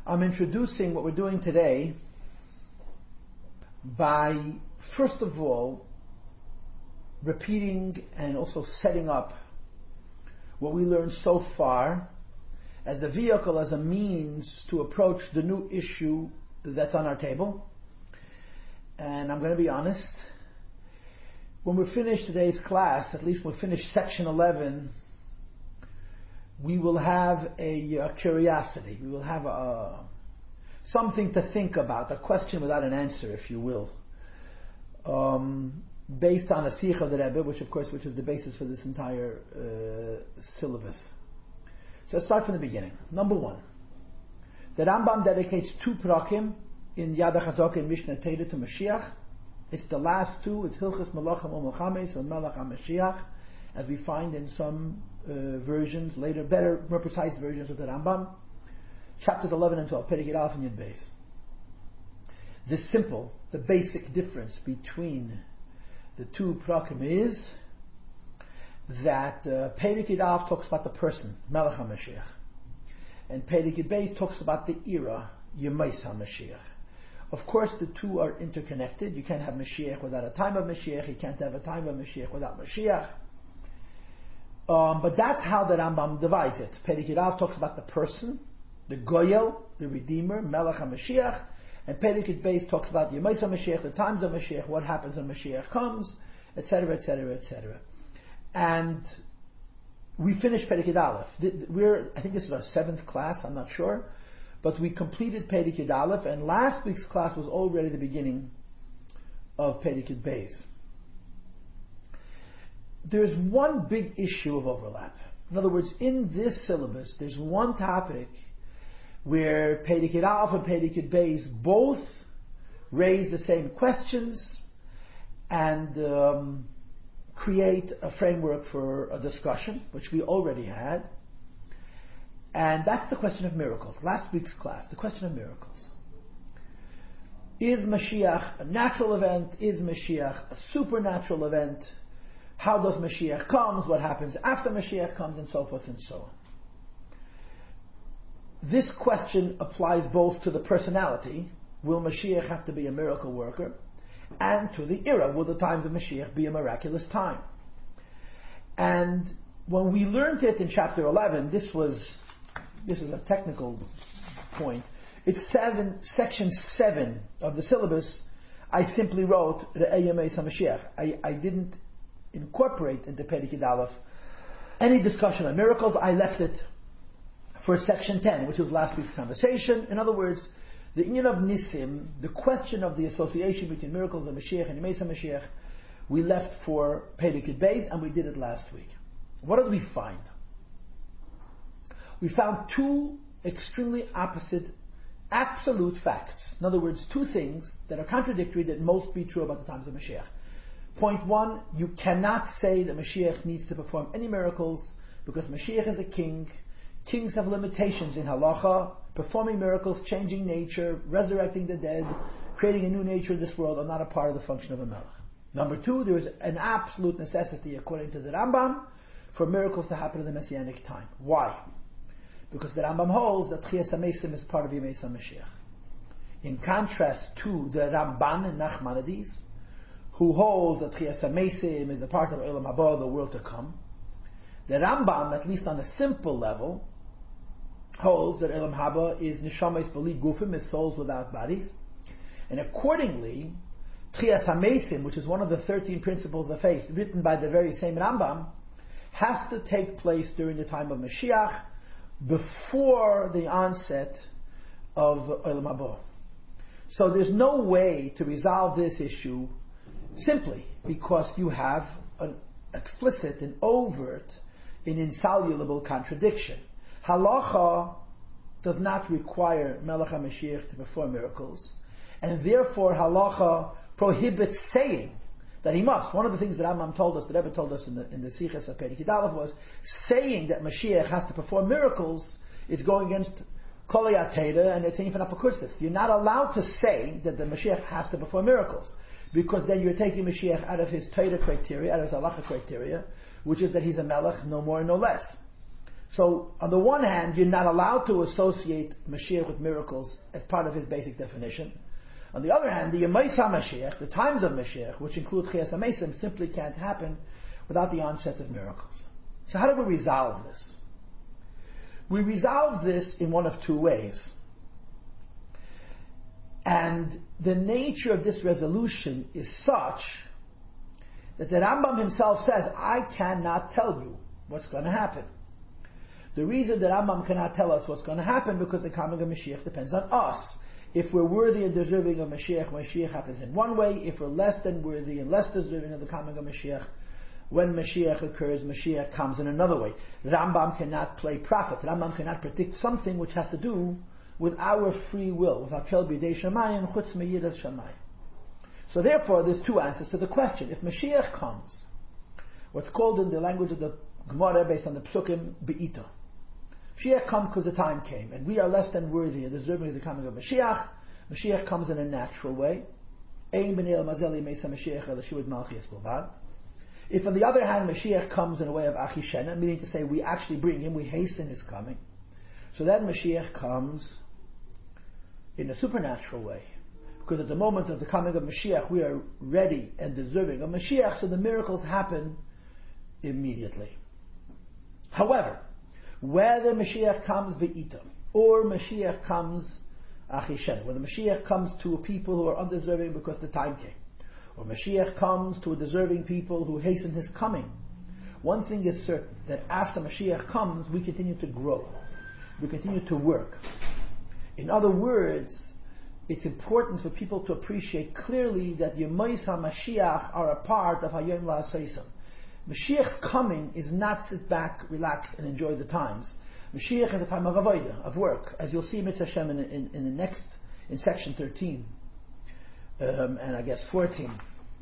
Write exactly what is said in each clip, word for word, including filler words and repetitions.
I'm introducing what we're doing today by, first of all, repeating and also setting up what we learned so far as a vehicle, as a means to approach the new issue that's on our table. And I'm going to be honest, when we finish today's class, at least we'll finish section eleven, we will have a, a curiosity, we will have a, something to think about, a question without an answer, if you will, um, based on a Sikha of the Rebbe, which of course, which is the basis for this entire uh, syllabus. So let's start from the beginning. Number one, the Rambam dedicates two prakim in Yad HaChazaka and Mishnah Torah to Mashiach. It's the last two, it's Hilchas Malachim U'Melchames, or Melech HaMashiach, as we find in some uh, versions, later, better, more precise versions of the Rambam. Chapters eleven and twelve, Perek Aleph and Yud Beis. The simple, the basic difference between the two prakim is that uh, Perek Aleph talks about the person, Melech HaMashiach, and Perek Beis talks about the era, Yemais HaMashiach. Of course, the two are interconnected. You can't have Mashiach without a time of Mashiach. You can't have a time of Mashiach without Mashiach. Um, but that's how the Rambam divides it. Perek Aleph talks about the person, the Goyel, the Redeemer, Melech HaMashiach, and Perek Beis talks about Yemais HaMashiach, the times of Mashiach, what happens when Mashiach comes, et cetera, et cetera, et cetera. And we finished Perek Aleph. We're, I think this is our seventh class, I'm not sure. But we completed Perek Aleph, and last week's class was already the beginning of Perek Beis. There's one big issue of overlap. In other words, in this syllabus, there's one topic where Perek Aleph and Perek Beis both raise the same questions and um, create a framework for a discussion, which we already had. And that's the question of miracles. Last week's class, the question of miracles. Is Mashiach a natural event? Is Mashiach a supernatural event? How does Mashiach come? What happens after Mashiach comes? And so forth and so on. This question applies both to the personality, will Mashiach have to be a miracle worker? And to the era, will the times of Mashiach be a miraculous time? And when we learned it in chapter eleven, this was This is a technical point. It's seven, section seven of the syllabus. I simply wrote Re'eh Yemei HaMashiach. I, I didn't incorporate into Perek Aleph any discussion on miracles. I left it for section ten, which was last week's conversation. In other words, the inyan of Nisim, the question of the association between miracles and Mashiach and Yemei HaMashiach, we left for Perek Beis, and we did it last week. What did we find? We found two extremely opposite, absolute facts. In other words, two things that are contradictory that most be true about the times of Mashiach. Point one, you cannot say that Mashiach needs to perform any miracles because Mashiach is a king. Kings have limitations in halacha. Performing miracles, changing nature, resurrecting the dead, creating a new nature in this world are not a part of the function of a melech. Number two, there is an absolute necessity, according to the Rambam, for miracles to happen in the Messianic time. Why? Because the Rambam holds that Tchias HaMeisim is part of Yemei HaMashiach. In contrast to the Ramban and Nachmanides, who hold that Tchias HaMeisim is a part of Olam Haba, the world to come, the Rambam, at least on a simple level, holds that Olam Haba is Neshamas B'li Gufim, is souls without bodies, and accordingly, Tchias HaMeisim, which is one of the thirteen principles of faith, written by the very same Rambam, has to take place during the time of Mashiach, before the onset of Olam Haba. So there's no way to resolve this issue simply because you have an explicit, an overt, an insoluble contradiction. Halacha does not require Melech HaMashiach to perform miracles, and therefore halacha prohibits saying that he must. One of the things that Rambam told us, the Rebbe told us in the in the Sichas of Perek Aleph, was saying that Mashiach has to perform miracles is going against Kol HaTorah and it's an apokursis. You're not allowed to say that the Mashiach has to perform miracles, because then you're taking Mashiach out of his Torah criteria, out of his halacha criteria, which is that he's a melech, no more, no less. So, on the one hand, you're not allowed to associate Mashiach with miracles as part of his basic definition. On the other hand, the Yemais HaMashiach, the times of Mashiach, which include Chiyas HaMesim, simply can't happen without the onset of miracles. So how do we resolve this? We resolve this in one of two ways. And the nature of this resolution is such that the Rambam himself says, I cannot tell you what's going to happen. The reason that Rambam cannot tell us what's going to happen because the coming of Mashiach depends on us. If we're worthy and deserving of Mashiach, Mashiach happens in one way. If we're less than worthy and less deserving of the coming of Mashiach, when Mashiach occurs, Mashiach comes in another way. Rambam cannot play prophet. Rambam cannot predict something which has to do with our free will. With Hakel b'yedei shamayim, chutz meyiras shamayim. So therefore, there's two answers to the question. If Mashiach comes, what's called in the language of the Gemara, based on the Psukim, be'ita. Mashiach comes because the time came, and we are less than worthy and deserving of the coming of Mashiach. Mashiach comes in a natural way. If on the other hand, Mashiach comes in a way of achishena, meaning to say we actually bring him, we hasten his coming, so then Mashiach comes in a supernatural way. Because at the moment of the coming of Mashiach, we are ready and deserving of Mashiach, so the miracles happen immediately. However, whether Mashiach comes be'ita, or Mashiach comes achishen, whether Mashiach comes to people who are undeserving because the time came, or Mashiach comes to a deserving people who hasten his coming, one thing is certain, that after Mashiach comes, we continue to grow. We continue to work. In other words, it's important for people to appreciate clearly that Yemais HaMashiach are a part of Hayom La'aseisam. Mashiach's coming is not sit back, relax, and enjoy the times. Mashiach is a time of avodah, of work, as you'll see Mitzvah Hashem in, in, in the next, in section thirteen, um, and I guess fourteen,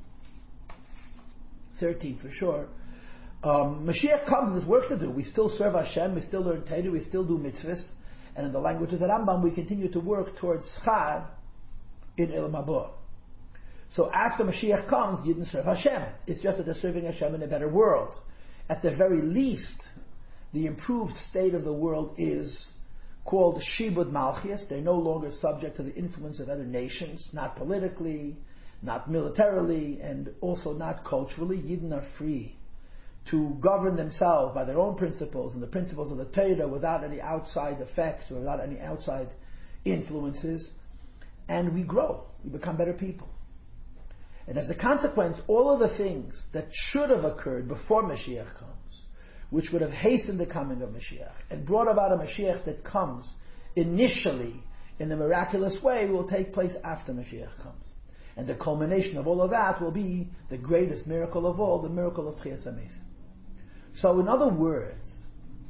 thirteen for sure. Um, Mashiach comes, there's work to do. We still serve Hashem, we still learn Torah, we still do mitzvahs, and in the language of the Rambam, we continue to work towards schar in Olam Haba. So after Mashiach comes, you didn't serve Hashem. It's just that they're serving Hashem in a better world. At the very least, the improved state of the world is called Shibud Malchias. They're no longer subject to the influence of other nations, not politically, not militarily, and also not culturally. Yidden are free to govern themselves by their own principles and the principles of the Torah without any outside effects or without any outside influences. And we grow. We become better people. And as a consequence, all of the things that should have occurred before Mashiach comes, which would have hastened the coming of Mashiach and brought about a Mashiach that comes initially in a miraculous way, will take place after Mashiach comes. And the culmination of all of that will be the greatest miracle of all, the miracle of Chiyas HaMesim. So in other words,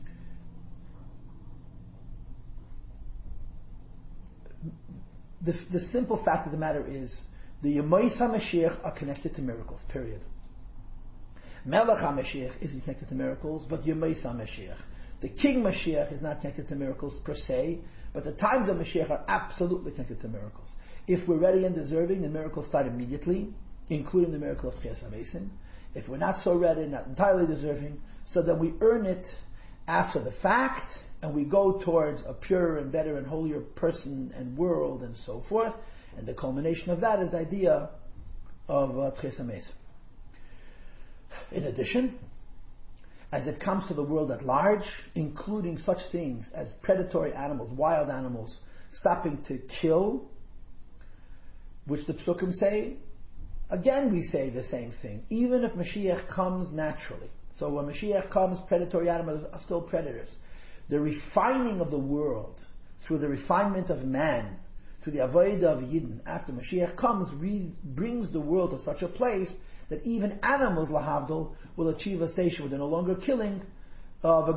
the, the simple fact of the matter is, the Yemais HaMashiach are connected to miracles, period. Melech HaMashiach isn't connected to miracles, but Yemais HaMashiach. The King Mashiach is not connected to miracles per se, but the times of Mashiach are absolutely connected to miracles. If we're ready and deserving, the miracles start immediately, including the miracle of Chiyas HaMesim. If we're not so ready, not entirely deserving, so then we earn it after the fact, and we go towards a purer and better and holier person and world and so forth. And the culmination of that is the idea of Chiyas HaMesim. In addition, as it comes to the world at large, including such things as predatory animals, wild animals, stopping to kill, which the Psukim say, again we say the same thing. Even if Mashiach comes naturally. So when Mashiach comes, predatory animals are still predators. The refining of the world, through the refinement of man, through the avodah of Yidden, after Mashiach comes, re- brings the world to such a place that even animals, lahavdil, will achieve a station where they're no longer killing, and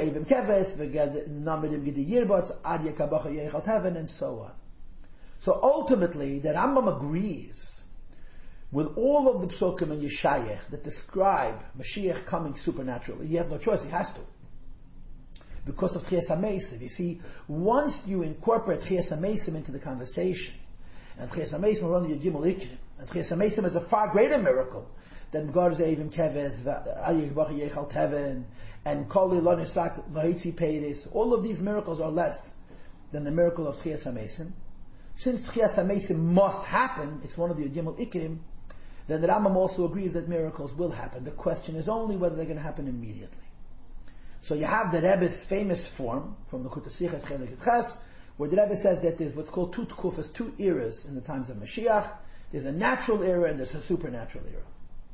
so on. So ultimately, the Rambam agrees with all of the Psukim and Yeshayach that describe Mashiach coming supernaturally. He has no choice, he has to. Because of Chiyas HaMesim. You see, once you incorporate Chiyas HaMesim into the conversation, and Chiyas HaMesim are only a Gimel Ikrim, and Chiyas HaMesim is a far greater miracle than Gar Ze'evim Keves, Al Yechbach Yechal Teven, and Koli Lo Nisrak Lahitzi Peiris, all of these miracles are less than the miracle of Tchias HaMesim. Since Tchias HaMesim must happen, it's one of the Yudimul Ikrim, then the Rambam also agrees that miracles will happen. The question is only whether they're going to happen immediately. So you have the Rebbe's famous form from the Kutasiches Chelik Ches, where the Rebbe says that there's what's called two tkufas, two eras in the times of Mashiach. There's a natural era and there's a supernatural era.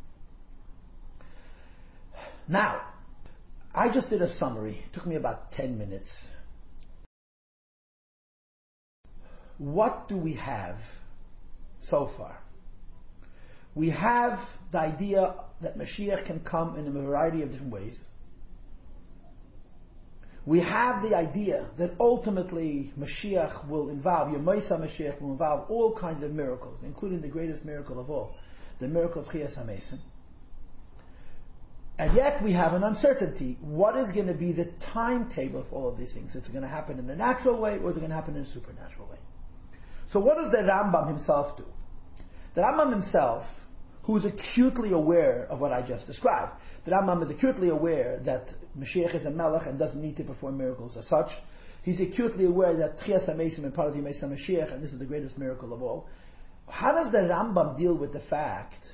Now, I just did a summary. It took me about ten minutes. What do we have so far? We have the idea that Mashiach can come in a variety of different ways. We have the idea that ultimately Mashiach will involve, Yemaisa Mashiach will involve all kinds of miracles, including the greatest miracle of all, the miracle of Tchias HaMesim. And yet we have an uncertainty. What is going to be the timetable of all of these things? Is it going to happen in a natural way or is it going to happen in a supernatural way? So what does the Rambam himself do? The Rambam himself, who is acutely aware of what I just described, the Rambam is acutely aware that Mashiach is a Melech and doesn't need to perform miracles as such. He's acutely aware that Tchias HaMesim is part of the Yemei Mashiach and this is the greatest miracle of all. How does the Rambam deal with the fact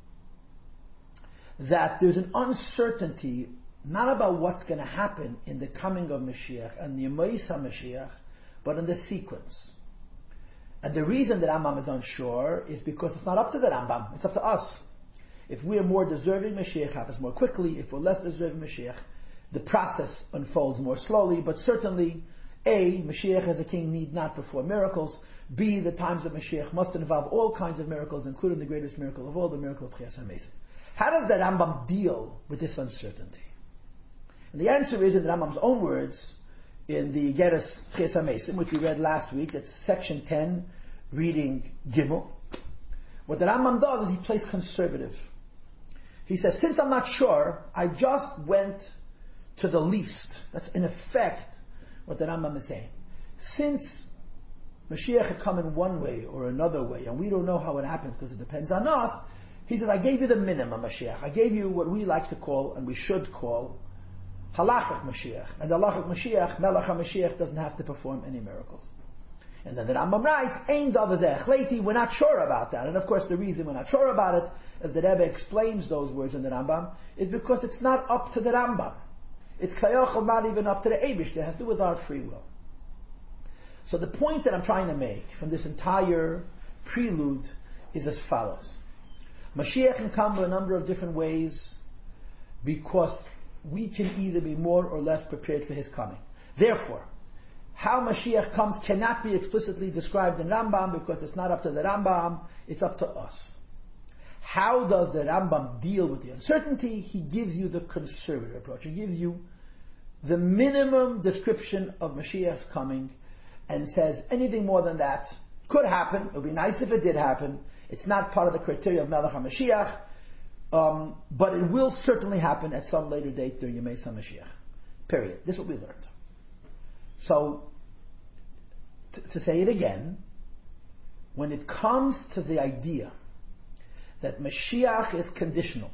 that there's an uncertainty not about what's going to happen in the coming of Mashiach and the Yemei Mashiach, but in the sequence? And the reason that Rambam is unsure is because it's not up to the Rambam, it's up to us. If we are more deserving, Mashiach happens more quickly. If we're less deserving, Mashiach, the process unfolds more slowly. But certainly, A, Mashiach as a king need not perform miracles. B, the times of Mashiach must involve all kinds of miracles, including the greatest miracle of all, the miracle of Tchias HaMesim. How does the Rambam deal with this uncertainty? And the answer is in the Rambam's own words, in the Geras Tchias HaMesim, which we read last week. It's section ten, reading Gimel. What the Rambam does is he plays conservative. He says, since I'm not sure, I just went to the least. That's in effect what the Rambam is saying. Since Mashiach had come in one way or another way, and we don't know how it happens because it depends on us, he said, I gave you the minimum Mashiach. I gave you what we like to call, and we should call, Halachic Mashiach. And the Halachic Mashiach, Melech HaMashiach, doesn't have to perform any miracles. And then the Rambam writes, Ein davar zeh echleti, we're not sure about that. And of course the reason we're not sure about it, as the Rebbe explains those words in the Rambam, is because it's not up to the Rambam. It's kayochel not even up to the Eibishter. It has to do with our free will. So the point that I'm trying to make from this entire prelude is as follows. Mashiach can come in a number of different ways because we can either be more or less prepared for his coming. Therefore, how Mashiach comes cannot be explicitly described in Rambam because it's not up to the Rambam, it's up to us. How does the Rambam deal with the uncertainty? He gives you the conservative approach. He gives you the minimum description of Mashiach's coming and says anything more than that could happen. It would be nice if it did happen. It's not part of the criteria of Melech HaMashiach, um, but it will certainly happen at some later date during Yemei HaMashiach. Period. This is what we learned. So, t- to say it again, when it comes to the idea that Mashiach is conditional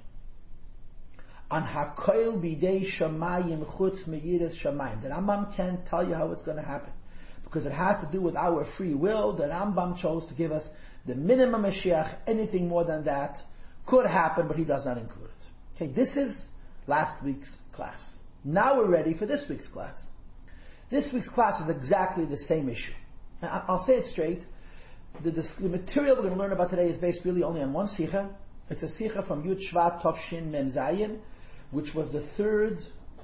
on Hakoil Bidei Shamayim Chutz Meyiras Shamayim, the Rambam can't tell you how it's going to happen because it has to do with our free will. The Rambam chose to give us the minimum Mashiach. Anything more than that could happen, but he does not include it. Okay, this is last week's class. Now we're ready for this week's class. This week's class is exactly the same issue. Now, I'll say it straight. The, the, the material we're going to learn about today is based really only on one sikha. It's a sikha from Yud Shvat Tovshin Mem Zayin, which was the third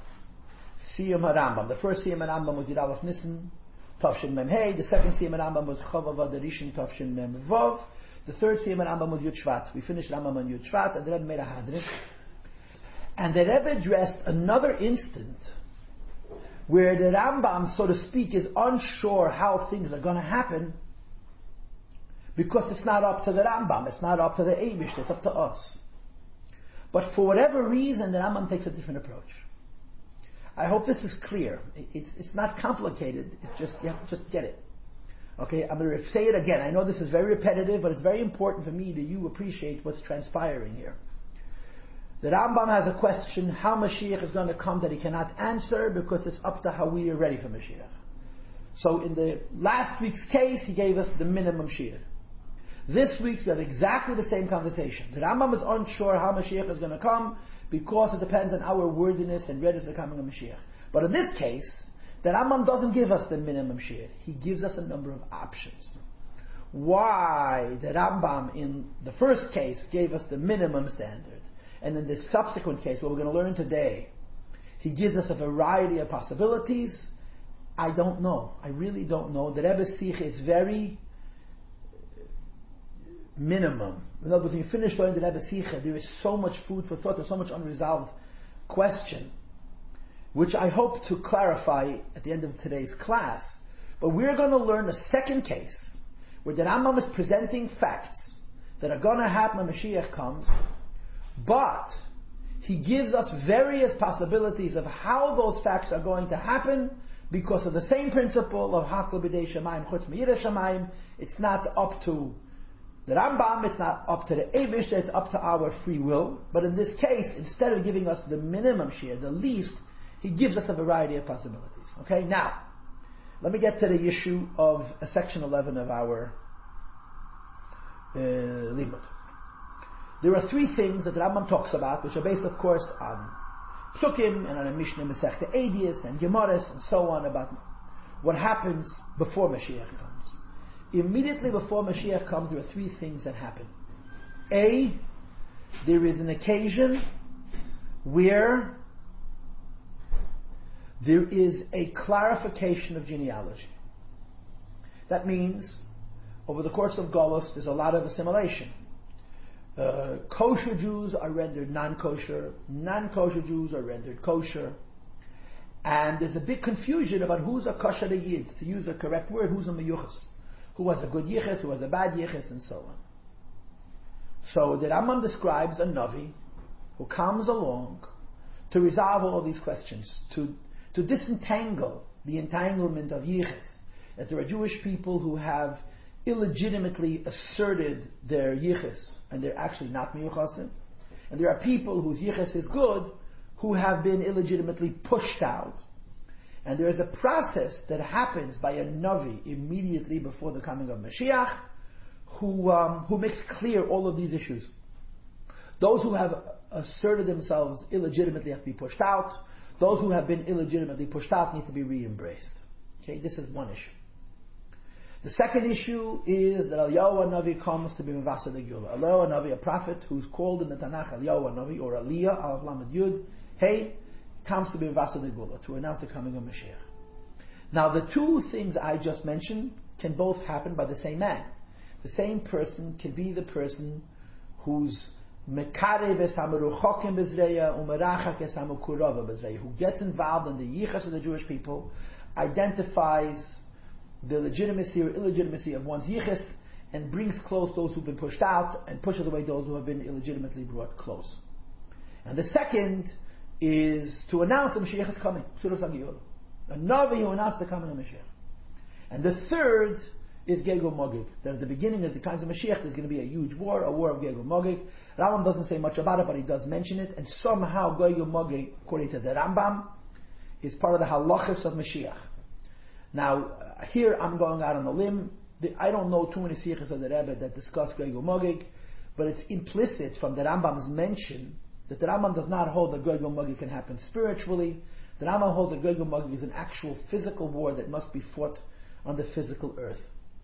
Siyum HaRambam. The first Siyum HaRambam was Yud Aleph Nissen Tovshin Mem Hey. The second Siyum HaRambam was Chavav Adarishin Tovshin Mem Vov. The third Siyum HaRambam was Yud Shvat. We finished Rambam on Yud Shvat, and the Rebbe made a hadrith. And the Rebbe addressed another instant where the Rambam, so to speak, is unsure how things are going to happen because it's not up to the Rambam, it's not up to the Eibishter, it's up to us. But for whatever reason, the Rambam takes a different approach. I hope this is clear. It's, it's not complicated, it's just, you have to just get it. Okay, I'm going to say it again. I know this is very repetitive, but it's very important for me that you appreciate what's transpiring here. The Rambam has a question how Mashiach is going to come that he cannot answer because it's up to how we are ready for Mashiach. So in the last week's case, he gave us the minimum shir. This week we have exactly the same conversation. The Rambam is unsure how Mashiach is going to come because it depends on our worthiness and readiness for the coming of Mashiach. But in this case, the Rambam doesn't give us the minimum shir. He gives us a number of options. Why the Rambam in the first case gave us the minimum standard, and in the subsequent case, what we're going to learn today, he gives us a variety of possibilities, I don't know. I really don't know. The Rebbe Sikha is very minimum. In other words, when you finish learning the Rebbe Sikha, there is so much food for thought, there's so much unresolved question, which I hope to clarify at the end of today's class. But we're going to learn a second case, where the Rambam is presenting facts that are going to happen when Mashiach comes, but he gives us various possibilities of how those facts are going to happen because of the same principle of Hakol B'dei Shamayim Chutz Me'yirei Shamayim. It's not up to the Rambam, it's not up to the Eibush, it's up to our free will. But in this case, instead of giving us the minimum share, the least, he gives us a variety of possibilities. Okay, now, let me get to the issue of uh, section eleven of our uh, Limud. There are three things that the Rambam talks about, which are based, of course, on Psukim and on a Mishnah Masechta Eidius and Gemaras and so on about what happens before Mashiach comes. Immediately before Mashiach comes, there are three things that happen. A, there is an occasion where there is a clarification of genealogy. That means, over the course of Golus, there's a lot of assimilation. Uh, kosher Jews are rendered non-kosher, non-kosher Jews are rendered kosher, and there's a big confusion about who's a kosher yid, to use a correct word, who's a meyuchas, who has a good yichus, who has a bad yichus, and so on. So the Rambam describes a Navi who comes along to resolve all of these questions, to, to disentangle the entanglement of yichus, that there are Jewish people who have illegitimately asserted their yichus, and they're actually not miyuchasim. And there are people whose yichus is good, who have been illegitimately pushed out. And there is a process that happens by a Navi immediately before the coming of Mashiach, who, um, who makes clear all of these issues. Those who have asserted themselves illegitimately have to be pushed out. Those who have been illegitimately pushed out need to be re-embraced. Okay, this is one issue. The second issue is that Eliyahu Navi comes to be Mevasa the Gula. Eliyahu Navi, a prophet who's called in the Tanakh Eliyahu Navi, or Aliyah, Alav Lamed Yud, hey, comes to be Mevasa the Gula, to announce the coming of Mashiach. Now the two things I just mentioned can both happen by the same man. The same person can be the person who's Mekarev es hameruchokim bezreya, umerachak es hamukurava bezreya, who gets involved in the yichas of the Jewish people, identifies the legitimacy or illegitimacy of one's yichus, and brings close those who've been pushed out, and pushes away those who have been illegitimately brought close. And the second is to announce that Mashiach is coming, Suras HaGiyulah. A Navi who announced the coming of Mashiach. And the third is Gegul Magig. That at the beginning of the times of Mashiach, there's going to be a huge war, a war of Gegul Magig. Rambam doesn't say much about it, but he does mention it, and somehow Gegul Magig, according to the Rambam, is part of the halachas of Mashiach. Now, uh, here I'm going out on a limb. The, I don't know too many sichos of the Rebbe that discuss Gegul Magig, but it's implicit from the Rambam's mention that the Rambam does not hold that Gegul Magig can happen spiritually. The Rambam holds that Gegul Magig is an actual physical war that must be fought on the physical earth.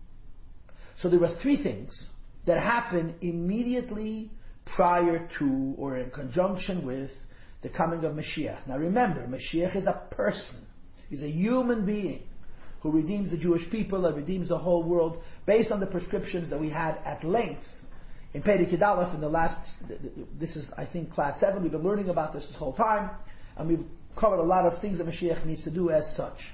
So there are three things that happen immediately prior to or in conjunction with the coming of Mashiach. Now remember, Mashiach is a person. He's a human being who redeems the Jewish people and redeems the whole world based on the prescriptions that we had at length in Perek Yud Aleph in the last, this is I think class seven, we've been learning about this this whole time, and we've covered a lot of things that Mashiach needs to do as such.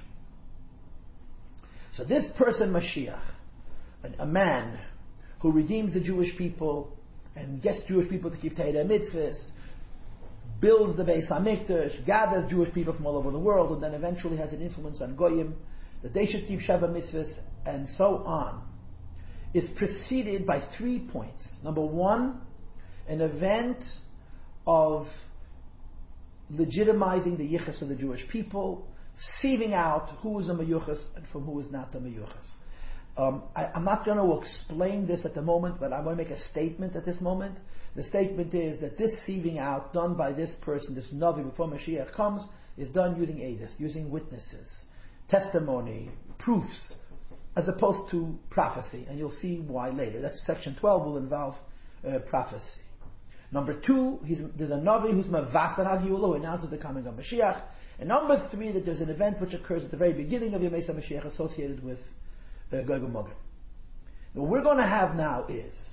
So this person Mashiach, a man who redeems the Jewish people and gets Jewish people to keep Torah mitzvahs, builds the Beis HaMikdash, gathers Jewish people from all over the world, and then eventually has an influence on Goyim, that they should keep Sheva mitzvahs, and so on, is preceded by three points. Number one, an event of legitimizing the yichus of the Jewish people, sieving out who is a meyuchas and from who is not a meyuchas. Um, I, I'm not going to explain this at the moment, but I'm going to make a statement at this moment. The statement is that this sieving out done by this person, this Navi, before Mashiach comes, is done using edus, using witnesses, testimony, proofs, as opposed to prophecy. And you'll see why later. That's section twelve will involve uh, prophecy. Number two, he's, there's a Navi who's Mavasar HaGiula, who announces the coming of Mashiach. And number three, that there's an event which occurs at the very beginning of Yemei Mashiach associated with uh, Gog and Magog. What we're going to have now is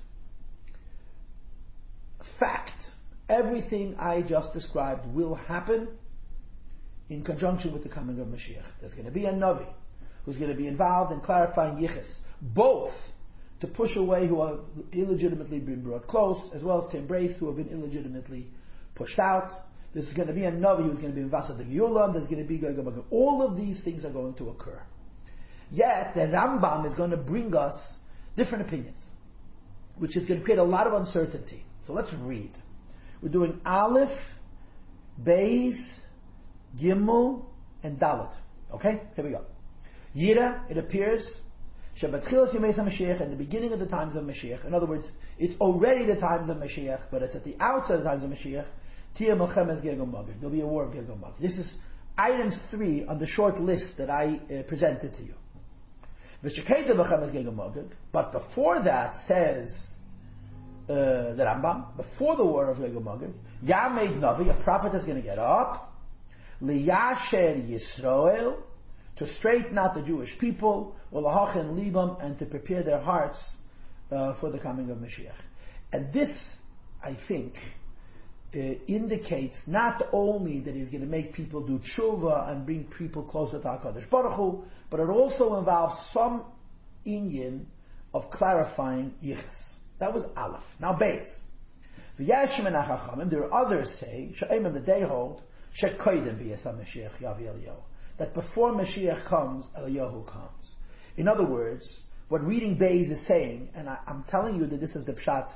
fact. Everything I just described will happen in conjunction with the coming of Mashiach. There's going to be a Navi who's going to be involved in clarifying Yichus, both to push away who have illegitimately been brought close, as well as to embrace who have been illegitimately pushed out. There's going to be a Navi who's going to be Mvasa the Geulah, there's going to be Gog and Magog. All of these things are going to occur. Yet, the Rambam is going to bring us different opinions, which is going to create a lot of uncertainty. So let's read. We're doing Aleph, Beis, Gimel, and Dalet. Okay? Here we go. Yira, it appears, Shabbat Chilas Yemei Mashiach, at the beginning of the times of Mashiach. In other words, it's already the times of Mashiach, but it's at the outset of the times of Mashiach. Tia Melchemes Gog and Magog. There'll be a war of Gog and Magog. This is item three on the short list that I uh, presented to you. V'shekeda Melchemes Gog and Magog. But before that, says uh, the Rambam, before the war of Gog and Magog, Yameid Navi, a prophet is going to get up, Liyasher Yisrael, to straighten out the Jewish people, Ulahachin Libam, and to prepare their hearts uh, for the coming of Mashiach. And this, I think, uh, indicates not only that he's going to make people do tshuva and bring people closer to HaKadosh Baruch Hu, but it also involves some inyan of clarifying Yichus. That was Aleph. Now Beis. V'yashim and HaChachamim, there are others say, Sha'imim that they hold, She'koidem b'yes HaMashiach Yavi Eliyahu, that before Mashiach comes, Eliyahu comes. In other words, what reading Beis is saying, and I, I'm telling you that this is the pshat,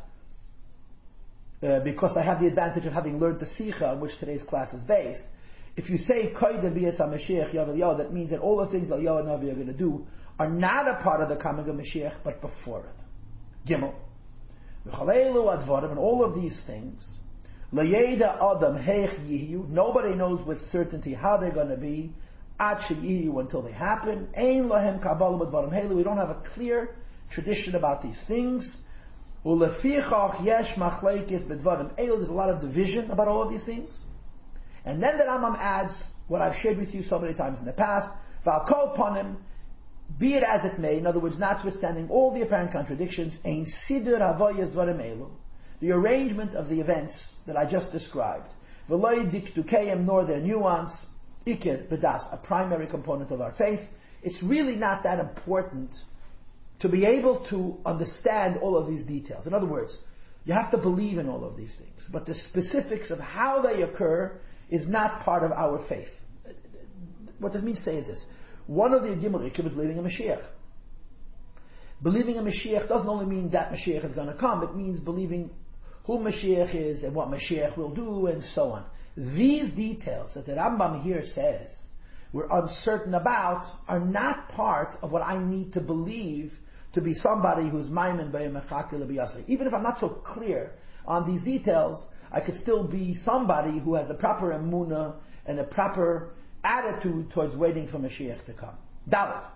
uh, because I have the advantage of having learned the Sikha on which today's class is based. If you say Koidem b'yes HaMashiach Yav Eliyahu, that means that all the things Eliyahu and Navi are going to do are not a part of the coming of Mashiach, but before it. Gimel. V'chalelu advarim, and all of these things, L'yeda adam heich yihiyu, nobody knows with certainty how they're going to be, Ad sheyiyu, until they happen. Ein lahem kabbalah b'dvarim helu, we don't have a clear tradition about these things. Ulefichach yesh machlekes b'dvarim elu, there's a lot of division about all of these things. And then the Rambam adds what I've shared with you so many times in the past, V'al kol panim, be it as it may, in other words, notwithstanding all the apparent contradictions, ein sidur havoyes dvarim elu, the arrangement of the events that I just described, v'loy dikdukeim, nor their nuance, ikir bedas, a primary component of our faith. It's really not that important to be able to understand all of these details. In other words, you have to believe in all of these things, but the specifics of how they occur is not part of our faith. What does it mean to say is this? One of the Gimel Ikim is believing in Mashiach. Believing in Mashiach doesn't only mean that Mashiach is going to come, it means believing who Mashiach is and what Mashiach will do and so on. These details that the Rambam here says we're uncertain about are not part of what I need to believe to be somebody who's maimin b'yemachakil b'yasei. Even if I'm not so clear on these details, I could still be somebody who has a proper emunah and a proper attitude towards waiting for Mashiach to come. Dalet.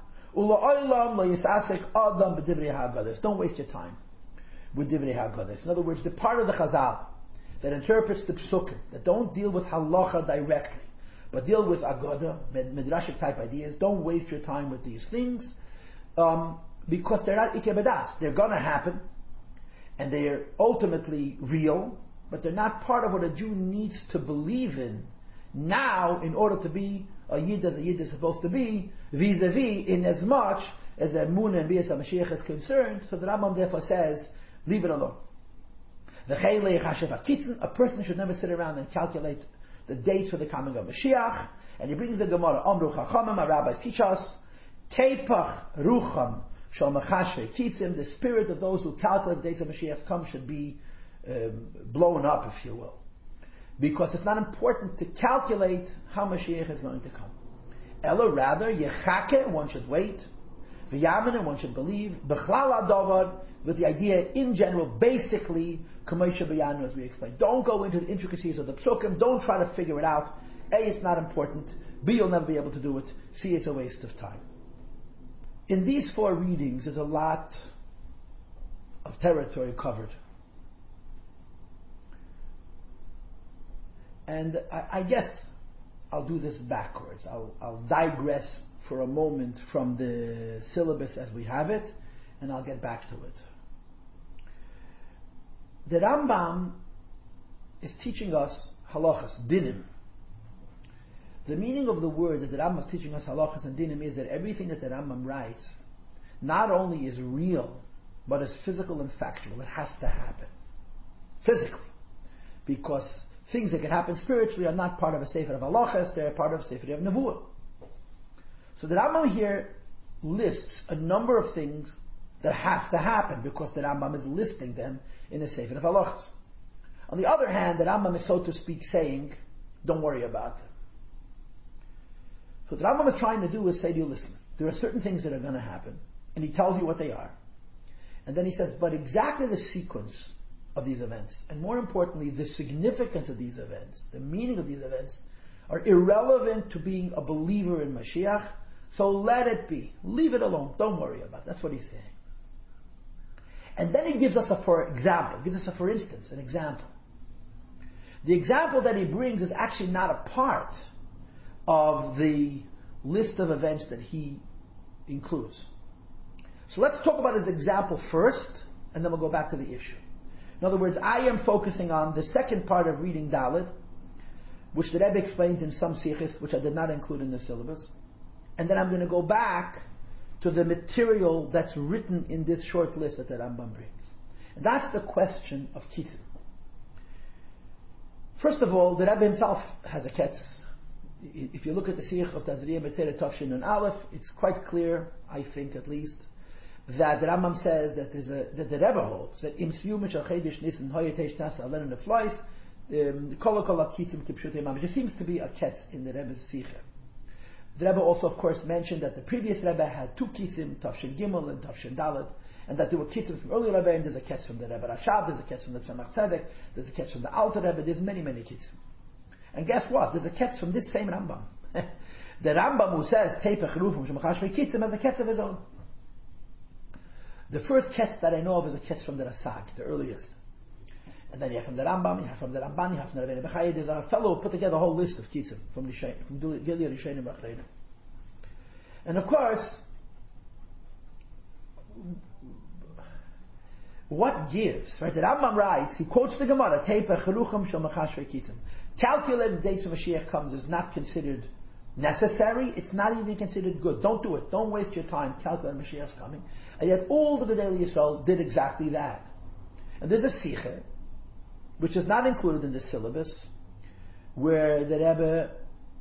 Don't waste your time with Divrei HaGodes. In other words, the part of the Chazal that interprets the Psukim, that don't deal with halacha directly, but deal with Agoda, Midrashic type ideas, don't waste your time with these things, um, because they're not Ikeh B'das. They're gonna happen, and they're ultimately real, but they're not part of what a Jew needs to believe in now in order to be a Yid as a Yid is supposed to be, vis-a-vis, in as much as the Emunah and B'yas HaMashiach is concerned. So the Rambam therefore says, leave it alone. A person should never sit around and calculate the dates for the coming of Mashiach. And he brings the Gemara, Amru Chachamim, our rabbis teach us, Teipach Rucham Shal Machashvei Kitzim, the spirit of those who calculate the dates of Mashiach come should be um, blown up, if you will. because it's not important to calculate how Mashiach is going to come. Ella, rather, yechake, one should wait. V'yamene, one should believe. B'chlal adavar, with the idea in general, basically, k'moshe b'yanu, as we explained. Don't go into the intricacies of the psukim. Don't try to figure it out. A, it's not important. B, you'll never be able to do it. C, it's a waste of time. In these four readings, there's a lot of territory covered. And I, I guess I'll do this backwards. I'll, I'll digress for a moment from the syllabus as we have it, and I'll get back to it. The Rambam is teaching us halachas, dinim. The meaning of the word that the Rambam is teaching us halachas and dinim is that everything that the Rambam writes not only is real, but is physical and factual. It has to happen. Physically. Because things that can happen spiritually are not part of a Sefer of halachas, they're part of a Sefer of Nevuah. So the Rambam here lists a number of things that have to happen because the Rambam is listing them in the Sefer of halachas. On the other hand, the Rambam is, so to speak, saying, don't worry about them. So what the Rambam is trying to do is say to you, listen, there are certain things that are going to happen, and he tells you what they are. And then he says, but exactly the sequence of these events, and more importantly, the significance of these events, the meaning of these events, are irrelevant to being a believer in Mashiach, so let it be. Leave it alone. Don't worry about it. That's what he's saying. And then he gives us a for example, gives us a for instance, an example. The example that he brings is actually not a part of the list of events that he includes. So let's talk about his example first, and then we'll go back to the issue. In other words, I am focusing on the second part of reading Dalet, which the Rebbe explains in some sichos, which I did not include in the syllabus. And then I'm going to go back to the material that's written in this short list that the Rambam brings. And that's the question of Kitzim. First of all, the Rebbe himself has a ketz. If you look at the Sikh of Tazriyah B'Tzeret Tafshin and Aleph, it's quite clear, I think at least, that the Rambam says that there's a, that the Rebbe holds that im siyum shel chedesh nisan hoyetesh nasa alen neflois kol kol akitzim kipshutei mamish. There seems to be a ketz in the Rebbe's Sikh. The Rebbe also, of course, mentioned that the previous Rebbe had two kitzim, Tafshin Gimel and Tafshin Dalet, and that there were kitzim from earlier Rebbe, and there's a ketz from the Rebbe Rashab, there's a ketz from the Tzemach Tzedek, there's a ketz from the Alter Rebbe, there's many, many kitzim. And guess what? There's a ketz from this same Rambam. The Rambam who says, Teipech Rufum Shemachashvei Kitzim, has a ketz of his own. The first ketz that I know of is a ketz from the Rasag, the earliest. And then you have from the Rambam, you have from the Ramban, you have from the Rebbeinu Bechaya. There's a fellow who put together a whole list of kitzim from Rishain, from Gilead Rishain and Bachreina. And of course, what gives? Right? The Rambam writes, he quotes the Gemara, Teipech Rucham Shel Machashvei Kitzim. Calculated dates of Mashiach comes is not considered necessary. It's not even considered good. Don't do it. Don't waste your time calculating Mashiach's coming. And yet all the Gedolei Yisrael did exactly that. And there's a Sikha, which is not included in the syllabus, where the Rebbe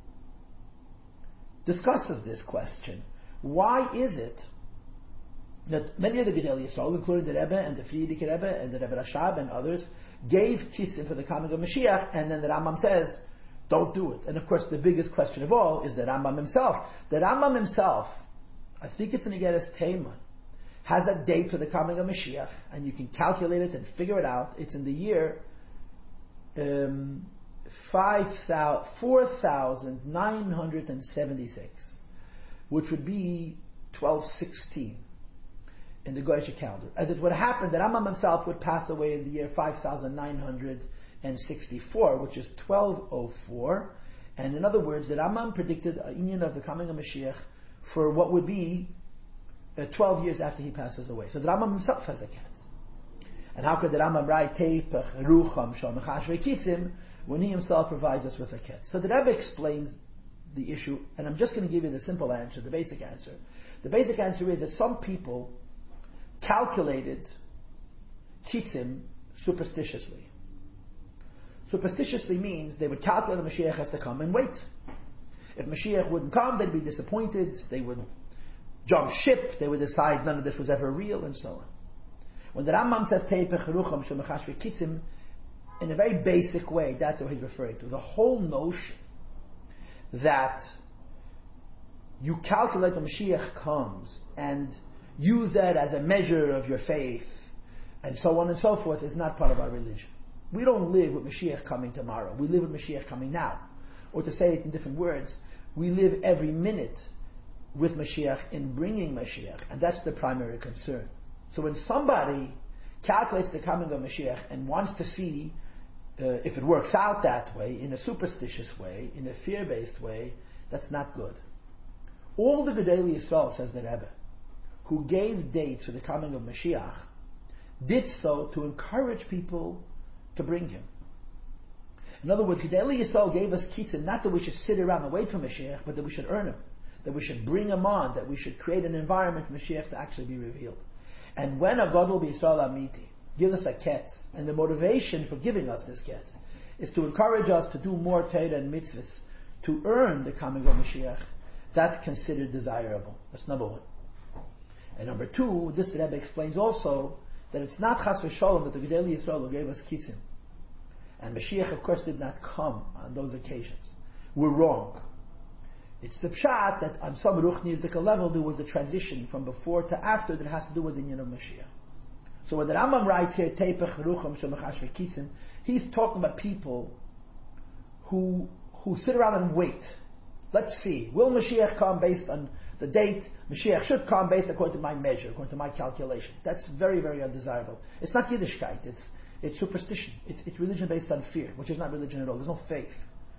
discusses this question. Why is it that many of the Gedolei Yisrael, including the Rebbe and the Frierdiker Rebbe and the Rebbe Rashab and others, gave kitzim for the coming of Mashiach, and then the Rambam says, don't do it. And of course, the biggest question of all is the Rambam himself. The Rambam himself, I think it's in Igeres Teiman, has a date for the coming of Mashiach, and you can calculate it and figure it out. It's in the year um, four thousand nine hundred seventy-six, which would be twelve sixteen in the Goyish calendar. As it would happen, the Rambam himself would pass away in the year five thousand nine hundred sixty-four, which is twelve oh four. And in other words, the Rambam predicted a union of the coming of Mashiach for what would be uh, twelve years after he passes away. So the Rambam himself has a ketz. And how could the Rambam write Teipech Rucham Shel Machashvei Kitzim when he himself provides us with a ketz? So the Rebbe explains the issue, and I'm just going to give you the simple answer, the basic answer. The basic answer is that some people calculated kitzim superstitiously. Superstitiously means they would calculate the Mashiach has to come and wait. If Mashiach wouldn't come, they'd be disappointed, they would jump ship, they would decide none of this was ever real, and so on. When the Rambam says Teipech Rucham Shel Machashvei Kitzim, in a very basic way, that's what he's referring to. The whole notion that you calculate when Mashiach comes and use that as a measure of your faith and so on and so forth is not part of our religion. We don't live with Mashiach coming tomorrow. We live with Mashiach coming now. Or to say it in different words, we live every minute with Mashiach in bringing Mashiach, and that's the primary concern. So when somebody calculates the coming of Mashiach and wants to see uh, if it works out that way, in a superstitious way, in a fear-based way, that's not good. All the Gedolei Yisrael, says the Rebbe, who gave dates for the coming of Mashiach, did so to encourage people to bring him. In other words, Gedolei Yisrael gave us kitzim, not that we should sit around and wait for Mashiach, but that we should earn him, that we should bring him on, that we should create an environment for Mashiach to actually be revealed. And when a Gadol B'Yisrael Amiti gives us a ketz, and the motivation for giving us this ketz is to encourage us to do more Torah and mitzvahs, to earn the coming of Mashiach, that's considered desirable. That's number one. And number two, this Rebbe explains also that it's not chas v'sholom that the Gedolei Yisrael who gave us kitzim, and Mashiach of course did not come on those occasions. We're wrong. It's the pshat that on some ruchnistic level there was the transition from before to after that has to do with the union of Mashiach. So when the Rambam writes here, Teipech Rucham Shemachash V'Kitzim, he's talking about people who who sit around and wait. Let's see, will Mashiach come based on the date? Mashiach should come based according to my measure, according to my calculation. That's very, very undesirable. It's not Yiddishkeit, it's it's superstition. It's, it's religion based on fear, which is not religion at all. There's no faith.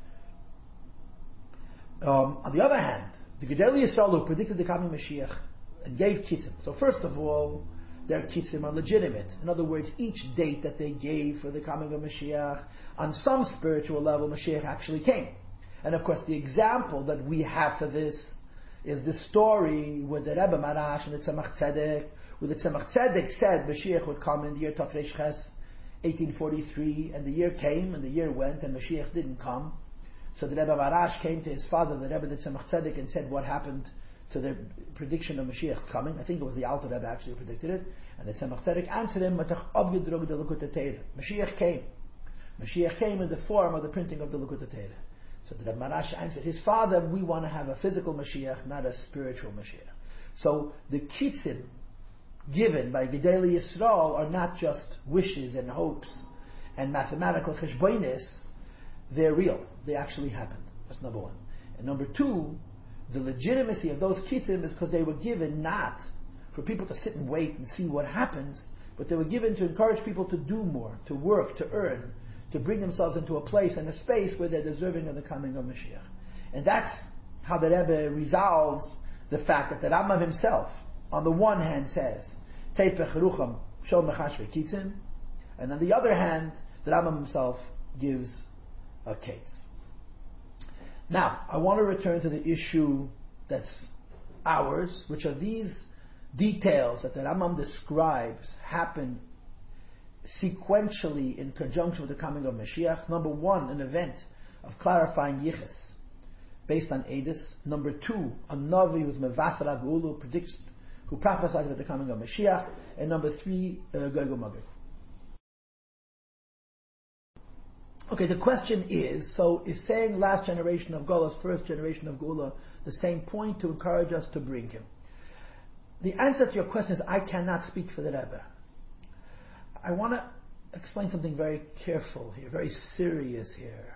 Um, on the other hand, the Gedolei Yisrael who predicted the coming Mashiach and gave kitzim. So first of all, their kitzim are legitimate. In other words, each date that they gave for the coming of Mashiach, on some spiritual level, Mashiach actually came. And of course, the example that we have for this is the story with the Rebbe Marash and the Tzemach Tzedek, where the Tzemach Tzedek said Mashiach would come in the year Tafresh Ches, eighteen forty-three, and the year came, and the year went, and Mashiach didn't come. So the Rebbe Marash came to his father, the Rebbe the Tzemach Tzedek, and said what happened to the prediction of Mashiach's coming. I think it was the Alter Rebbe actually who predicted it. And the Tzemach Tzedek answered him, Mashiach came. Mashiach came in the form of the printing of the Likutei Torah. So the Rebbe Marash answered his father, we want to have a physical Mashiach, not a spiritual Mashiach. So the kitzim given by Gedolei Yisrael are not just wishes and hopes and mathematical cheshbonis, they're real. They actually happened. That's number one. And number two, the legitimacy of those kitzim is because they were given not for people to sit and wait and see what happens, but they were given to encourage people to do more, to work, to earn, to bring themselves into a place and a space where they're deserving of the coming of Mashiach. And that's how the Rebbe resolves the fact that the Rambam himself, on the one hand, says, Teipech Rucham Shol Mechash V'Kitzim, and on the other hand, the Rambam himself gives a case. Now, I want to return to the issue that's ours, which are these details that the Rambam describes happen sequentially in conjunction with the coming of Mashiach. Number one, an event of clarifying Yichus based on Edis. Number two, a Navi who's Mevasar HaGeula, predicts, who prophesies about the coming of Mashiach. And number three, uh, Gog Magog. Okay, the question is, so is saying last generation of Geulah, first generation of Geulah, the same point to encourage us to bring him? The answer to your question is, I cannot speak for the Rebbe. I want to explain something very careful here, very serious here.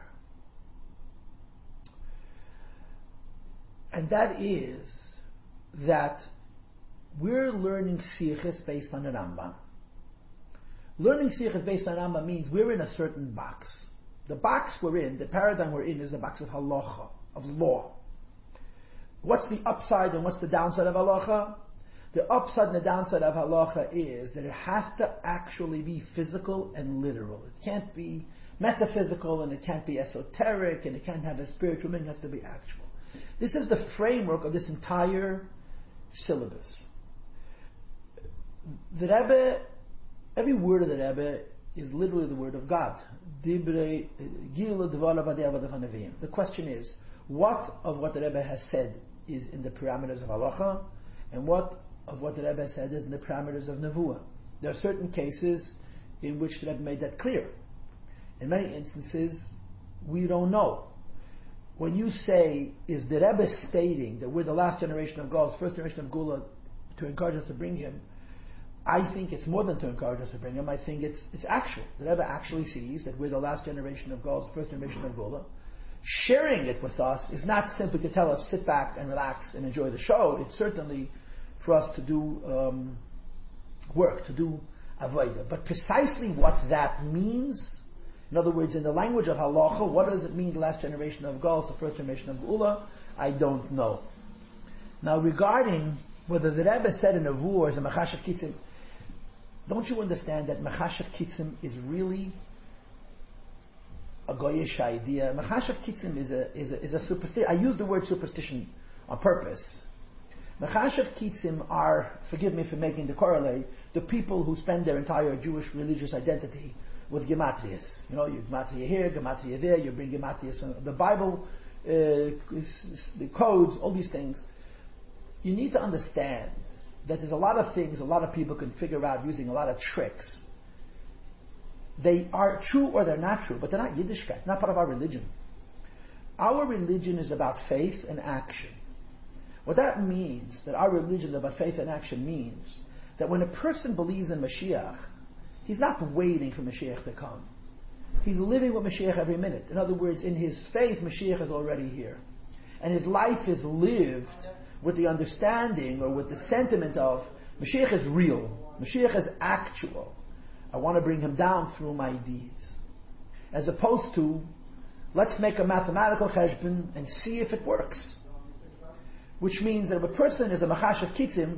And that is that we're learning Sichos based on the Rambam. Learning Sichos based on Rambam means we're in a certain box. The box we're in, the paradigm we're in, is the box of halacha, of law. What's the upside and what's the downside of halacha? The upside and the downside of halacha is that it has to actually be physical and literal. It can't be metaphysical and it can't be esoteric and it can't have a spiritual meaning. It has to be actual. This is the framework of this entire syllabus. The Rebbe, every word of the Rebbe is literally the word of God. The question is, what of what the Rebbe has said is in the parameters of halacha, and what of what the Rebbe said is in the parameters of nevuah? There are certain cases in which the Rebbe made that clear. In many instances, we don't know. When you say, is the Rebbe stating that we're the last generation of Gauls, first generation of Gula, to encourage us to bring him, I think it's more than to encourage us to bring him. I think it's it's actual. The Rebbe actually sees that we're the last generation of Gauls, first generation of Gula. Sharing it with us is not simply to tell us, sit back and relax and enjoy the show. It's certainly for us to do um, work, to do avodah. But precisely what that means, in other words, in the language of halacha, what does it mean, the last generation of Gauls, the first generation of Gula? I don't know. Now, regarding whether the Rebbe said in Nevuah or is a Machashav Kitzim, don't you understand that Machashav Kitzim is really a goyish idea? Machashav Kitzim is a is a, is a superstition. I use the word superstition on purpose. Machashav Kitzim are, forgive me for making the corollary, the people who spend their entire Jewish religious identity with gematrias. You know, you gematria here, gematria there, you bring gematrias from the Bible, uh, the codes, all these things. You need to understand that there's a lot of things a lot of people can figure out using a lot of tricks. They are true or they're not true, but they're not Yiddishkeit, not part of our religion. Our religion is about faith and action. What that means, that our religion is about faith and action, means that when a person believes in Mashiach, he's not waiting for Mashiach to come. He's living with Mashiach every minute. In other words, in his faith, Mashiach is already here. And his life is lived with the understanding or with the sentiment of Mashiach is real, Mashiach is actual. I want to bring him down through my deeds. As opposed to, let's make a mathematical cheshbon and see if it works. Which means that if a person is a Machashav Kitzim,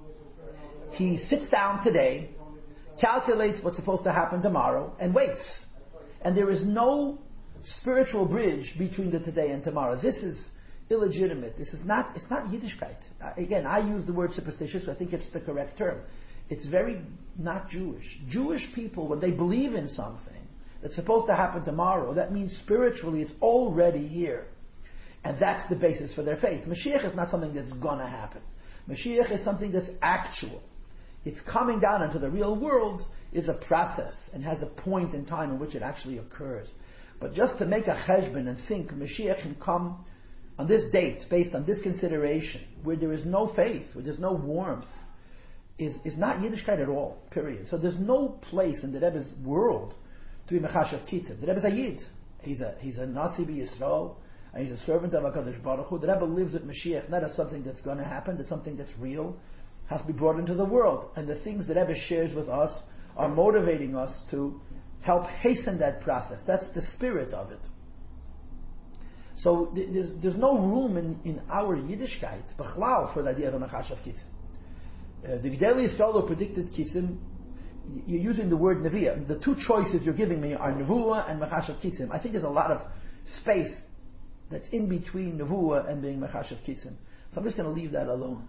he sits down today, calculates what's supposed to happen tomorrow, and waits. And there is no spiritual bridge between the today and tomorrow. This is illegitimate. This is not, it's not Yiddishkeit. Again, I use the word superstitious, so I think it's the correct term. It's very not Jewish. Jewish people, when they believe in something that's supposed to happen tomorrow, that means spiritually it's already here. And that's the basis for their faith. Mashiach is not something that's gonna happen. Mashiach is something that's actual. It's coming down into the real world is a process and has a point in time in which it actually occurs. But just to make a cheshbon and think Mashiach can come on this date, based on this consideration, where there is no faith, where there's no warmth, is, is not Yiddishkeit at all, period. So there's no place in the Rebbe's world to be Mechashav Kitzim. The Rebbe's a Yid. He's a, he's a Nasi B'Yisrael, and he's a servant of HaKadosh Baruch Hu. The Rebbe lives with Mashiach, not as something that's going to happen, that's something that's real, has to be brought into the world. And the things that Rebbe shares with us are motivating us to help hasten that process. That's the spirit of it. So there's, there's no room in, in our Yiddishkeit, Bechlal, for the idea of a Mechashav Kitzim. Uh, the Gedali Yisrael predicted Kitzim, you're using the word Nevi'ah. The two choices you're giving me are Nevuah and Mechashav Kitzim. I think there's a lot of space that's in between Nevuah and being Mechashav Kitzim. So I'm just going to leave that alone.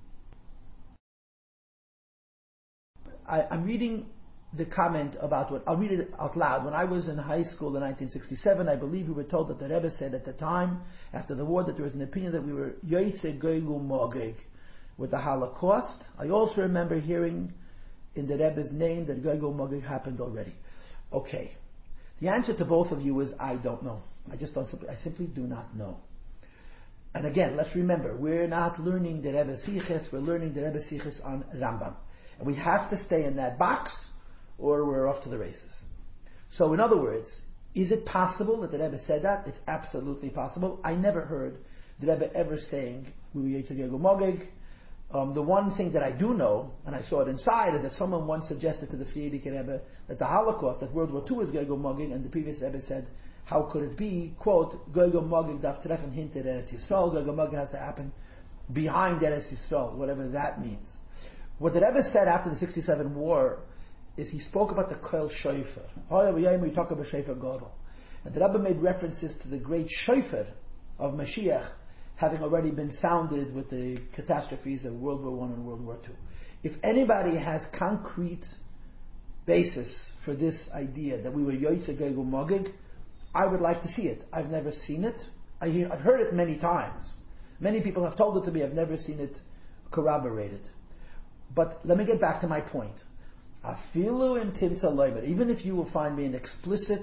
I, I'm reading the comment about what, I'll read it out loud. When I was in high school in nineteen sixty-seven, I believe we were told that the Rebbe said at the time, after the war, that there was an opinion that we were Yoitze Goygu Mogeg with the Holocaust. I also remember hearing in the Rebbe's name that Goygu Mogeg happened already. Okay. The answer to both of you is, I don't know. I just don't, I simply do not know. And again, let's remember, we're not learning the Rebbe's Siches, we're learning the Rebbe's Siches on Rambam. And we have to stay in that box, or we're off to the races. So in other words, is it possible that the Rebbe said that? It's absolutely possible. I never heard the Rebbe ever saying, we were Yitzhak Yegu Mogeg. Um, the one thing that I do know, and I saw it inside, is that someone once suggested to the Frierdiker Rebbe that the Holocaust, that World War Two is Yegu Mogeg, and the previous Rebbe said, how could it be? Quote, Yegu Mogeg darf treffen hinter Eretz Yisrael. Yegu Mogeg has to happen behind Eretz Yisrael, whatever that means. What the Rebbe said after the sixty-seven war is he spoke about the Koil Shofar. We talk about Shofar Gadol. And the Rebbe made references to the great Shofar of Mashiach having already been sounded with the catastrophes of World War One and World War Two. If anybody has concrete basis for this idea that we were Yoitze Gegu Mogeg, I would like to see it. I've never seen it. I hear, I've heard it many times. Many people have told it to me. I've never seen it corroborated. But let me get back to my point. Afilu in Timtza Loimer, even if you will find me an explicit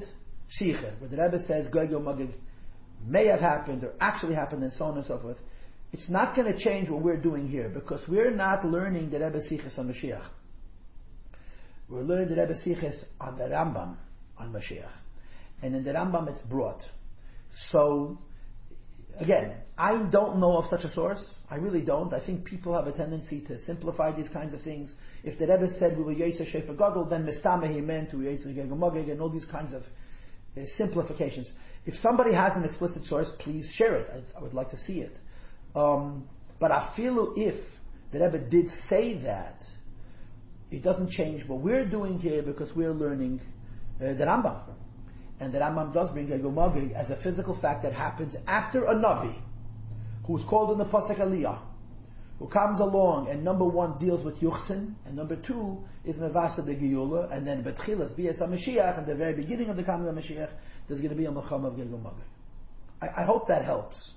Sikha, where the Rebbe says Gog and Magog may have happened or actually happened and so on and so forth, it's not going to change what we're doing here because we're not learning the Rebbe Sichas on Mashiach. We're learning the Rebbe Sichas on the Rambam on Mashiach. And in the Rambam it's brought. So, again, I don't know of such a source. I really don't. I think people have a tendency to simplify these kinds of things. If the Rebbe said we were Yetzer Shefer Gadol, then Mistama he meant we were Yetzer Gog and Magog and all these kinds of uh, simplifications. If somebody has an explicit source, please share it. I, I would like to see it. Um, but afilu if the Rebbe did say that, it doesn't change what we're doing here because we're learning uh, the Rambam. And the Rambam does bring Gog and Magog as a physical fact that happens after a Navi, who's called in the Pasuk Aliyah, who comes along and number one deals with Yuchsin, and number two is Mevasa de Giyula, and then Betchilas, Bias HaMashiach, at the very beginning of the coming of Mashiach, there's going to be a Melchama of Gog and Magog. I, I hope that helps.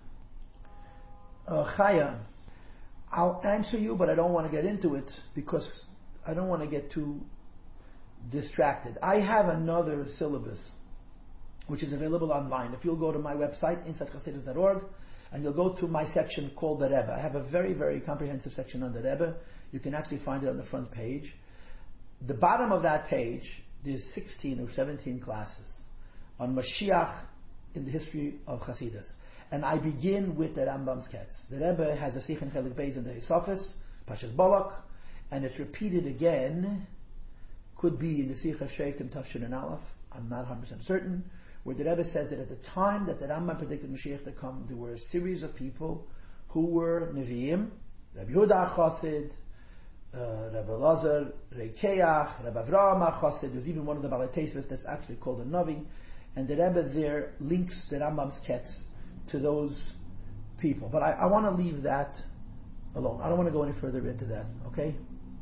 Uh, Chaya, I'll answer you, but I don't want to get into it because I don't want to get too distracted. I have another syllabus which is available online. If you'll go to my website, inside chassidus dot org, and you'll go to my section called the Rebbe. I have a very, very comprehensive section on the Rebbe. You can actually find it on the front page. The bottom of that page, there's sixteen or seventeen classes on Mashiach in the history of Chassidus. And I begin with the Rambam's Ketz. The Rebbe has a Sikh and Chelik Beis in the Hisofis, Pashas Balak, and it's repeated again, could be in the Sikh of Sheikh Tafshin and Aleph, I'm not one hundred percent certain, where the Rebbe says that at the time that the Rambam predicted Mashiach to come, there were a series of people who were Nevi'im, Rabbi Yehuda Chassid, uh, Rabbi Lazar Reikeach, Rabbi Avraham Chassid. There's even one of the Balei Tesvis that's actually called a Navi, and the Rebbe there links the Rambam's Ketz to those people. But I, I want to leave that alone. I don't want to go any further into that, okay?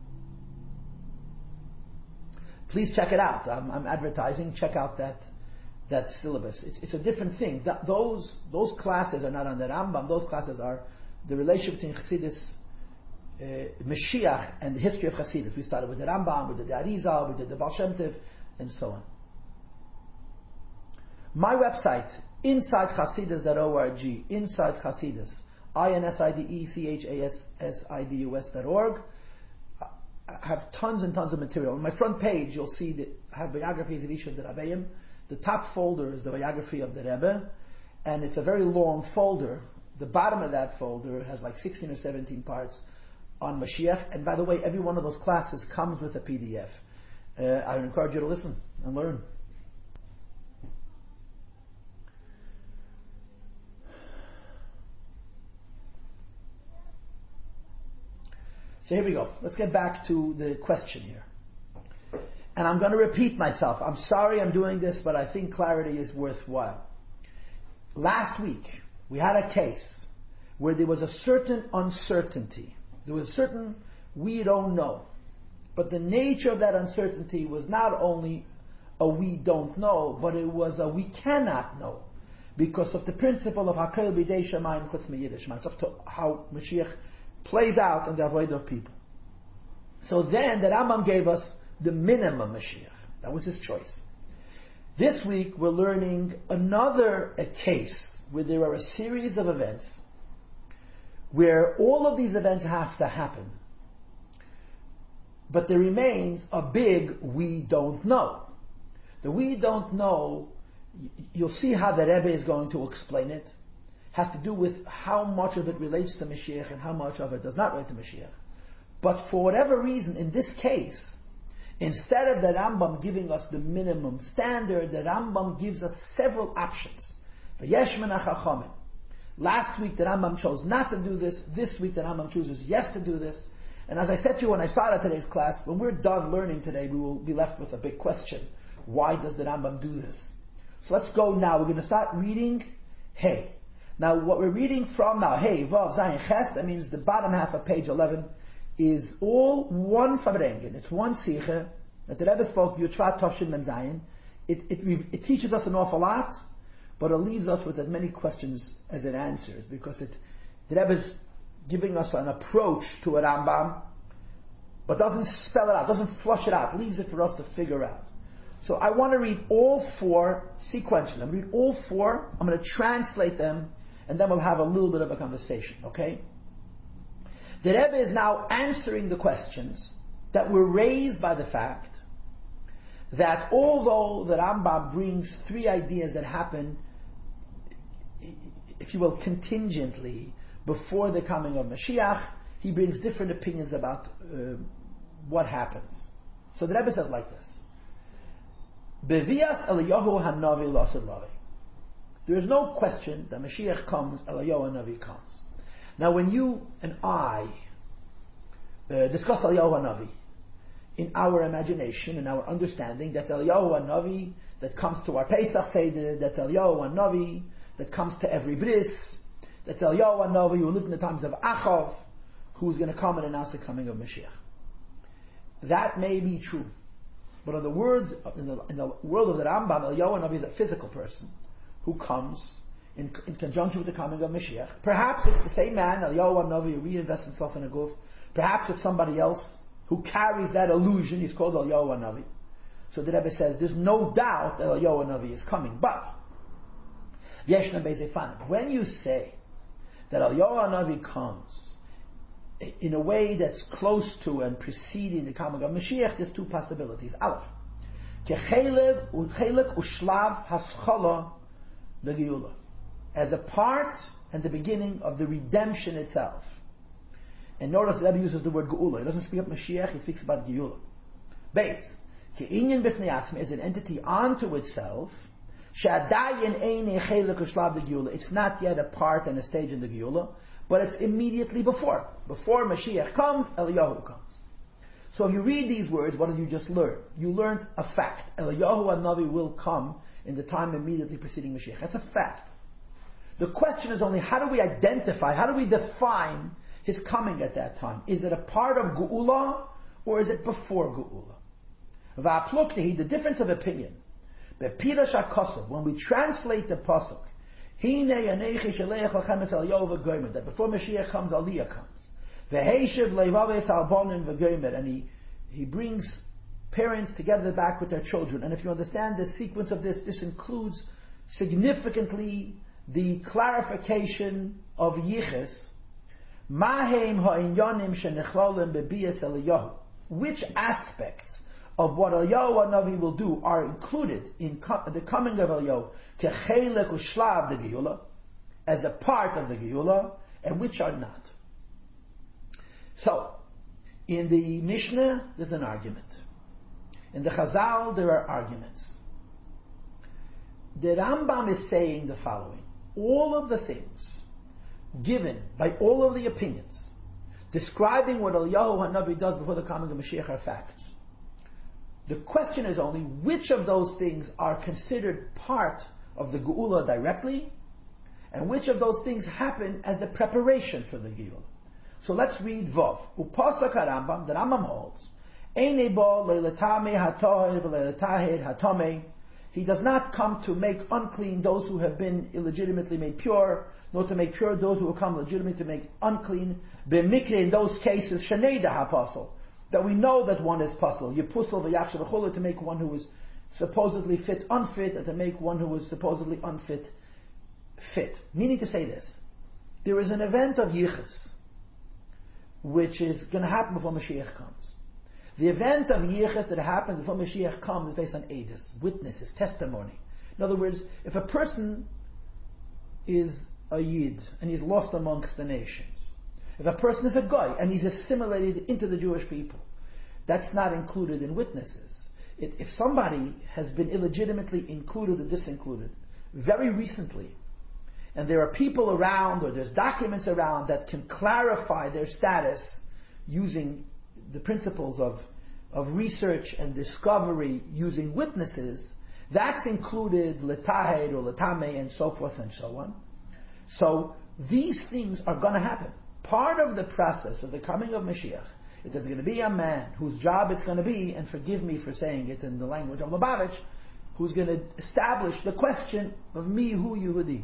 Please check it out. I'm, I'm advertising. Check out that that syllabus. It's, it's a different thing. That, those those classes are not on the Rambam. Those classes are the relationship between Chassidus, uh, Mashiach, and the history of Chassidus. We started with the Rambam, we did the Arizal, we did the Baal Shem Tov, and so on. My website, inside chassidus dot org, inside Chassidus, I N S I D E C H A S S I D U S dot org. I have tons and tons of material. On my front page, you'll see that I have biographies of each of the Rabbeim. The top folder is the biography of the Rebbe, and it's a very long folder. The bottom of that folder has like sixteen or seventeen parts on Mashiach, and by the way, every one of those classes comes with a P D F. Uh, I encourage you to listen and learn. So here we go. Let's get back to the question here. And I'm going to repeat myself. I'm sorry I'm doing this, but I think clarity is worthwhile. Last week, we had a case where there was a certain uncertainty. There was a certain we don't know. But the nature of that uncertainty was not only a we don't know, but it was a we cannot know. Because of the principle of Hakel B'dei Shamayim Chutz Miyidish. It's up to how Mashiach plays out in the avoid of people. So then the Rambam gave us the minimum Mashiach. That was his choice. This week we're learning another a case where there are a series of events where all of these events have to happen. But there remains a big we don't know. The we don't know, you'll see how the Rebbe is going to explain it, has to do with how much of it relates to Mashiach and how much of it does not relate to Mashiach. But for whatever reason, in this case, instead of the Rambam giving us the minimum standard, the Rambam gives us several options. Last week the Rambam chose not to do this. This week the Rambam chooses yes to do this. And as I said to you when I started today's class, when we're done learning today, we will be left with a big question. Why does the Rambam do this? So let's go now. We're going to start reading Hey. Now what we're reading from now, Hey, Vav, Zayin, Ches, that means the bottom half of page eleven, is all one Fabrengen. It's one Sikha that the Rebbe spoke, Yutvat Tavshin Mem Zayin. It, it, it teaches us an awful lot, but it leaves us with as many questions as it answers, because it, the Rebbe is giving us an approach to a Rambam, but doesn't spell it out, doesn't flush it out, leaves it for us to figure out. So I want to read all four sequentially. I'm going to read all four. I'm going to translate them, and then we'll have a little bit of a conversation. Okay? The Rebbe is now answering the questions that were raised by the fact that although the Rambam brings three ideas that happen, if you will, contingently before the coming of Mashiach, he brings different opinions about uh, what happens. So the Rebbe says like this: Bevias Eliyahu Hanavi Lasad Lavi. There is no question that Mashiach comes, Eliyahu Hanavi comes. Now, when you and I uh, discuss Eliyahu Hanavi, in our imagination, in our understanding, that's Eliyahu Hanavi that comes to our Pesach Seder, that's Eliyahu Hanavi that comes to every bris, that's Eliyahu Hanavi who lived in the times of Achav, who's going to come and announce the coming of Mashiach. That may be true. But in the words, in the, in the world of the Rambam, Eliyahu Hanavi is a physical person who comes in, in conjunction with the coming of Mashiach. Perhaps it's the same man, Eliyahu Hanavi, who reinvests himself in a guf. Perhaps it's somebody else who carries that illusion. He's called Eliyahu Hanavi. So the Rebbe says there's no doubt that Eliyahu Hanavi is coming. But Yeshna Bezefanim, when you say that Eliyahu Hanavi comes in a way that's close to and preceding the coming of Mashiach, there's two possibilities. Aleph, Kechelek Ushlav Haschala the Geula, as a part and the beginning of the redemption itself. And notice the Rebbe uses the word Geula. He doesn't speak of Mashiach, he speaks about Geula. Beis, Ke'inyan B'fnei Atzmi is an entity unto itself. She'adayin Ein Chelek Ushlav the Geula. It's not yet a part and a stage in the Geula, but it's immediately before. Before Mashiach comes, Eliyahu comes. So if you read these words, what did you just learn? You learned a fact. Eliyahu Hanavi will come in the time immediately preceding Mashiach. That's a fact. The question is only, how do we identify, how do we define his coming at that time? Is it a part of Geula, or is it before Geula? Va'apluktehi, the difference of opinion. Be'pirash HaKosov, when we translate the Pasuk, that before Mashiach comes, Aliyah comes. And he, he brings parents together back with their children. And if you understand the sequence of this, this includes significantly the clarification of Yiches. Which aspects of what Eliyahu Hanavi will do are included in co- the coming of Eliyahu Kechelek Ushlav the Geula, as a part of the Geula, and which are not. So, in the Mishnah, there's an argument. In the Chazal, there are arguments. The Rambam is saying the following: all of the things given by all of the opinions describing what Eliyahu Hanavi does before the coming of Mashiach are facts. The question is only which of those things are considered part of the Geula directly, and which of those things happen as the preparation for the Geula. So let's read Vav. Upasak HaRambam, the Rambam holds, Einei bo le'letame hatoher v'le'letahir hatome. He does not come to make unclean those who have been illegitimately made pure, nor to make pure those who have come legitimately to make unclean. B'mikre, in those cases, Shanei da hapasul, that we know that one is pasul. Yepusel v'yachshav v'chula, to make one who is supposedly fit unfit, and to make one who is supposedly unfit fit. Meaning to say this: there is an event of Yichus which is going to happen before Mashiach comes. The event of Yichus that happens before Mashiach comes is based on edus, witnesses, testimony. In other words, if a person is a Yid and he's lost amongst the nations, if a person is a Goy and he's assimilated into the Jewish people, that's not included in witnesses. It, if somebody has been illegitimately included or disincluded very recently, and there are people around or there's documents around that can clarify their status using the principles of, of research and discovery using witnesses, that's included letahed or letame and so forth and so on. So these things are going to happen. Part of the process of the coming of Mashiach is there's going to be a man whose job it's going to be, and forgive me for saying it in the language of Lubavitch, who's going to establish the question of me, who Yehudi.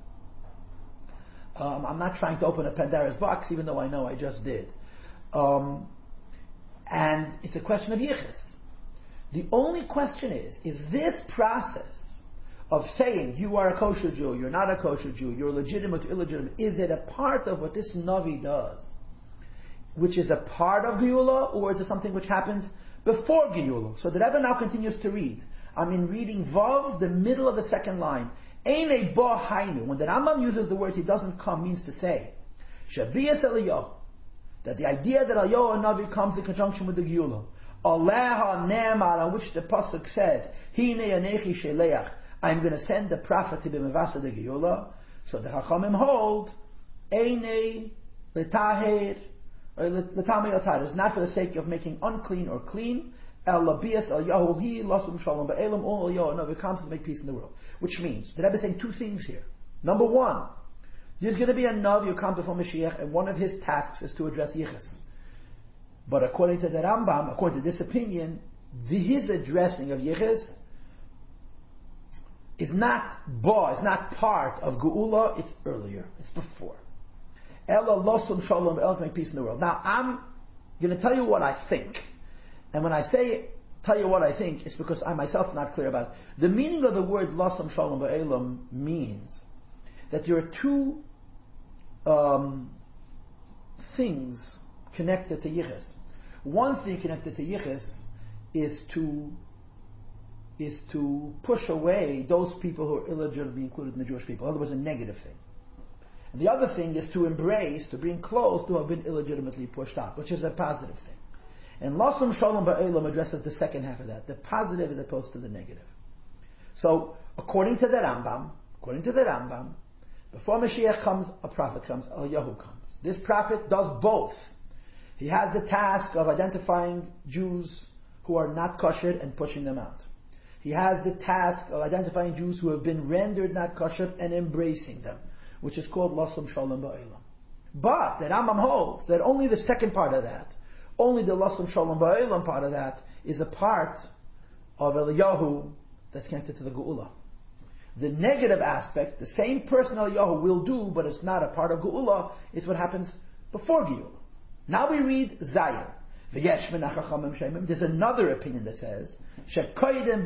Um, I'm not trying to open a Pandora's box, even though I know I just did. Um, and it's a question of Yichus. The only question is, is this process of saying you are a kosher Jew, you're not a kosher Jew, you're legitimate, illegitimate, is it a part of what this Navi does, which is a part of Geula, or is it something which happens before Geula? So the Rebbe now continues to read. I'm in reading Vav, the middle of the second line. Eine ba hainu. When the Rambam uses the word he doesn't come, means to say, Shabiyas Eliyahu, that the idea that Eliyahu Navi comes in conjunction with the Geula, Aleha Ne'emar, on which the pasuk says, Hine Anechi Sheleach, I'm going to send the prophet to be Mevasa the Geula. So the Chachamim hold, Eine Letaher, or Letamei Otar, is not for the sake of making unclean or clean. El Labias El Yahuhi Lasum Shalom Ba'elam All Eliyahu Navi comes to make peace in the world. Which means, the Rebbe is saying two things here. Number one, there's going to be a Navi who comes before Mashiach, and one of his tasks is to address Yichus. But according to the Rambam, according to this opinion, the, his addressing of Yichus is not ba, it's not part of Geula, it's earlier, it's before. Ela losum shalom, el make peace in the world. Now, I'm going to tell you what I think. And when I say, tell you what I think, it's because I myself am not clear about it. The meaning of the word losum shalom ba'elam means that there are two um, things connected to Yichus. One thing connected to Yichus is to is to push away those people who are illegitimately included in the Jewish people. In other words, a negative thing. And the other thing is to embrace, to bring close to have been illegitimately pushed out, which is a positive thing. And Lasum Shalom Ba'elam addresses the second half of that, the positive as opposed to the negative. So, according to the Rambam, according to the Rambam, before Mashiach comes, a prophet comes, Eliyahu comes. This prophet does both. He has the task of identifying Jews who are not kosher and pushing them out. He has the task of identifying Jews who have been rendered not kosher and embracing them, which is called Lasum Shalom Ba'elam. But the Rambam holds that only the second part of that, only the Lasum Shalom Ba'elam part of that, is a part of Eliyahu that's connected to the Geula. The negative aspect, the same person Eliyahu will do, but it's not a part of Geula, it's what happens before Geula. Now we read Zayin. There's another opinion that says that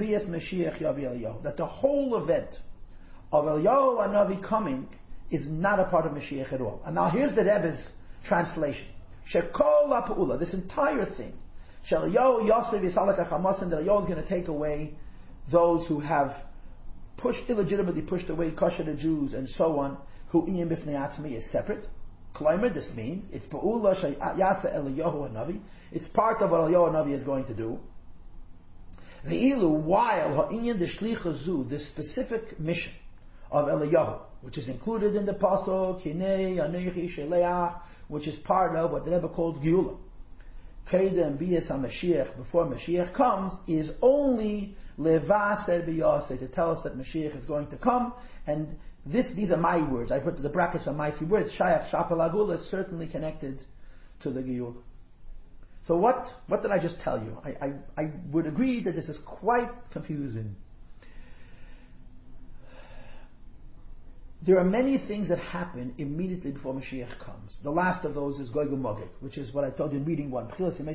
the whole event of Eliyahu Hanavi coming is not a part of Mashiach at all. And now here's the Rebbe's translation. This entire thing, that Eliyahu is going to take away those who have pushed, illegitimately pushed away kosher Jews and so on, who iyim b'fnei atzmi is separate. Klimer, this means it's pa'ula sheyasa Eliyahu Hanavi. It's part of what Eliyahu Hanavi is going to do. Ve'ilu, while ha'inyan d'shlicha zu, the specific mission of Eliyahu, which is included in the pasuk Hinei Anechi Sheleach, which is part of what the Rebbe called Geula. Kedem biyas HaMashiach, before Mashiach comes, is only levaser biyaseh, to tell us that Mashiach is going to come, and this, these are my words. I put the brackets on my three words. Shayach Shapel Agula is certainly connected to the Geula. So what, what did I just tell you? I, I, I would agree that this is quite confusing. There are many things that happen immediately before Mashiach comes. The last of those is Gog Magog, which is what I told you in reading one. Before Gog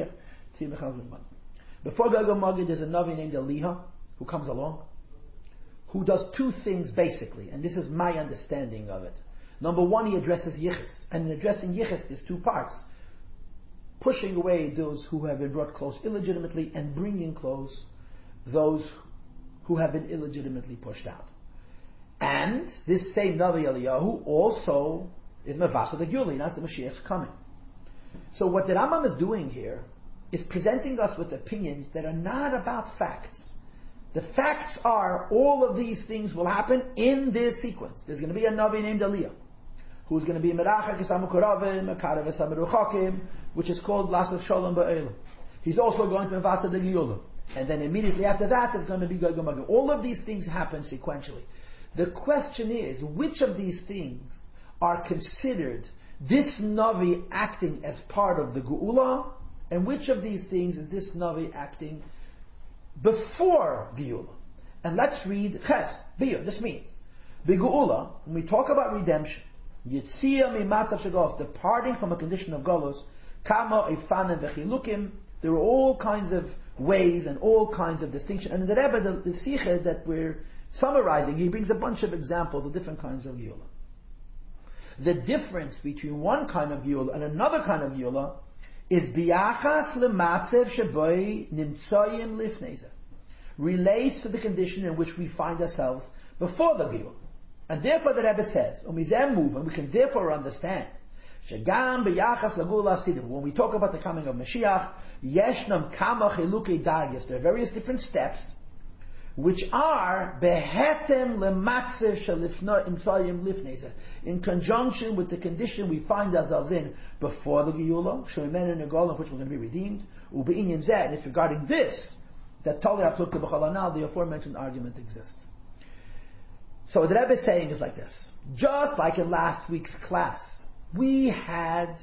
Magog, there's a Navi named Eliha who comes along, who does two things basically, and this is my understanding of it. Number one, he addresses Yichus, and in addressing Yichus, there's two parts: pushing away those who have been brought close illegitimately, and bringing close those who have been illegitimately pushed out. And this same Navi Eliyahu also is Mevasa the Geula, that's the Mashiach's coming. So what the Rambam is doing here is presenting us with opinions that are not about facts. The facts are all of these things will happen in this sequence. There's going to be a Navi named Eliyahu, who's going to be Merachak Esamu Koravim, Mekarev Esamu Ruchakim, which is called Lasas Shalom Ba'elam. He's also going to Mevasa the Geula. And then immediately after that, there's going to be Gog Magog. All of these things happen sequentially. The question is, which of these things are considered this Navi acting as part of the Geula, and which of these things is this Navi acting before Geula? And let's read Ches, Biyah. This means, Geula, when we talk about redemption, Yitzia mimatzav shegos, departing from a condition of Golos, Kama Ifanim Vechilukim, there are all kinds of ways and all kinds of distinction. And in the Rebbe, the, the Sikha that we're summarizing, he brings a bunch of examples of different kinds of Geula. The difference between one kind of Geula and another kind of Geula is biyachas lematzev sheboi nimtsoyim lifneza, relates to the condition in which we find ourselves before the Geula. And therefore the Rebbe says, umizem move, and we can therefore understand, shegam biyachas lagula sidim, when we talk about the coming of Mashiach, yeshnam kama chilukei dargis, there are various different steps, which are behetem lematzev shalifna imtsoyim lifneza, in conjunction with the condition we find ourselves in before the Geula, shomen and negol, of which we're going to be redeemed, ube'inyan zeh, and it's regarding this that Tali Aplukta B'chalanal, the aforementioned argument exists. So what the Rebbe is saying is like this. Just like in last week's class, we had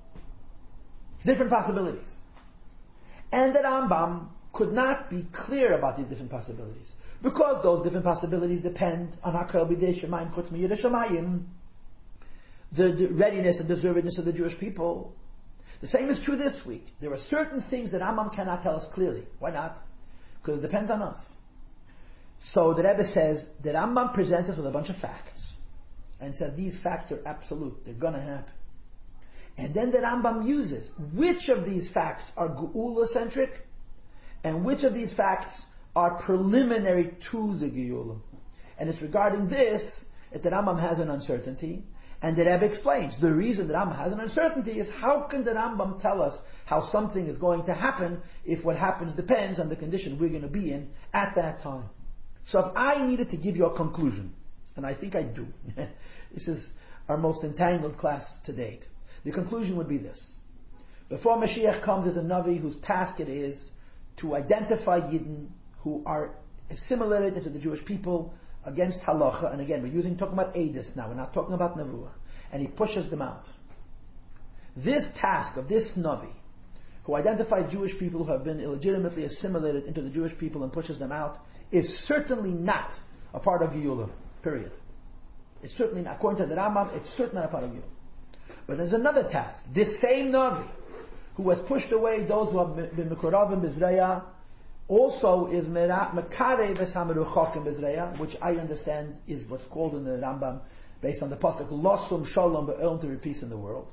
different possibilities. And the Rambam could not be clear about these different possibilities. Because those different possibilities depend on Hakel B'dei Shemayim Chutz M'Yireh Shamayim, the, the readiness and deservedness of the Jewish people. The same is true this week. There are certain things that Rambam cannot tell us clearly. Why not? Because it depends on us. So the Rebbe says, the Rambam presents us with a bunch of facts, and says these facts are absolute, they're gonna happen. And then the Rambam uses which of these facts are Geula-centric, and which of these facts are preliminary to the Geula. And it's regarding this that the Rambam has an uncertainty, and the Rebbe explains, the reason the Rambam has an uncertainty is how can the Rambam tell us how something is going to happen if what happens depends on the condition we're going to be in at that time. So if I needed to give you a conclusion, and I think I do, this is our most entangled class to date, the conclusion would be this. Before Mashiach comes as a Navi whose task it is to identify Yidden who are assimilated into the Jewish people against halacha, and again, we're using, talking about Eidus now, we're not talking about Nevuah, and he pushes them out. This task of this Navi, who identifies Jewish people who have been illegitimately assimilated into the Jewish people and pushes them out, is certainly not a part of Geula, period. It's certainly not, according to the Rambam, it's certainly not a part of Geula. But there's another task. This same Navi, who has pushed away those who have been Mekoravim B'Zreya, also is Mekare V'Sameruchokim B'Zreya, which I understand is what's called in the Rambam, based on the pasuk Losum Shalom Be'Elm, to be peace in the world.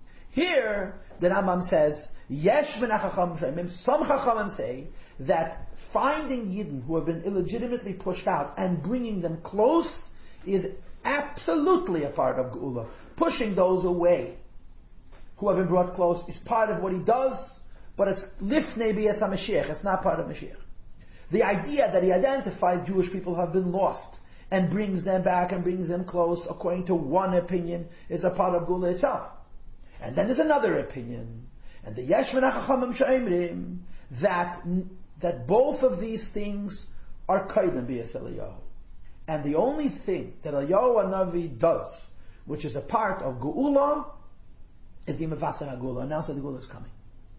Here, the Rambam says, Yesh Min HaChachamim, some Chachamim say that finding Yidden who have been illegitimately pushed out and bringing them close is absolutely a part of Geula. Pushing those away who have been brought close is part of what he does, but it's lifnei b'yas HaMashiach, it's not part of Mashiach. The idea that he identifies Jewish people who have been lost and brings them back and brings them close, according to one opinion, is a part of Geula itself. And then there's another opinion, and the Yesh Min HaChachamim she'omrim, that that both of these things are kaidem b'yas Eliyahu. And the only thing that Eliyahu HaNavi does, which is a part of Geula, is the Mevasar HaGeula, announce that the Geula is coming.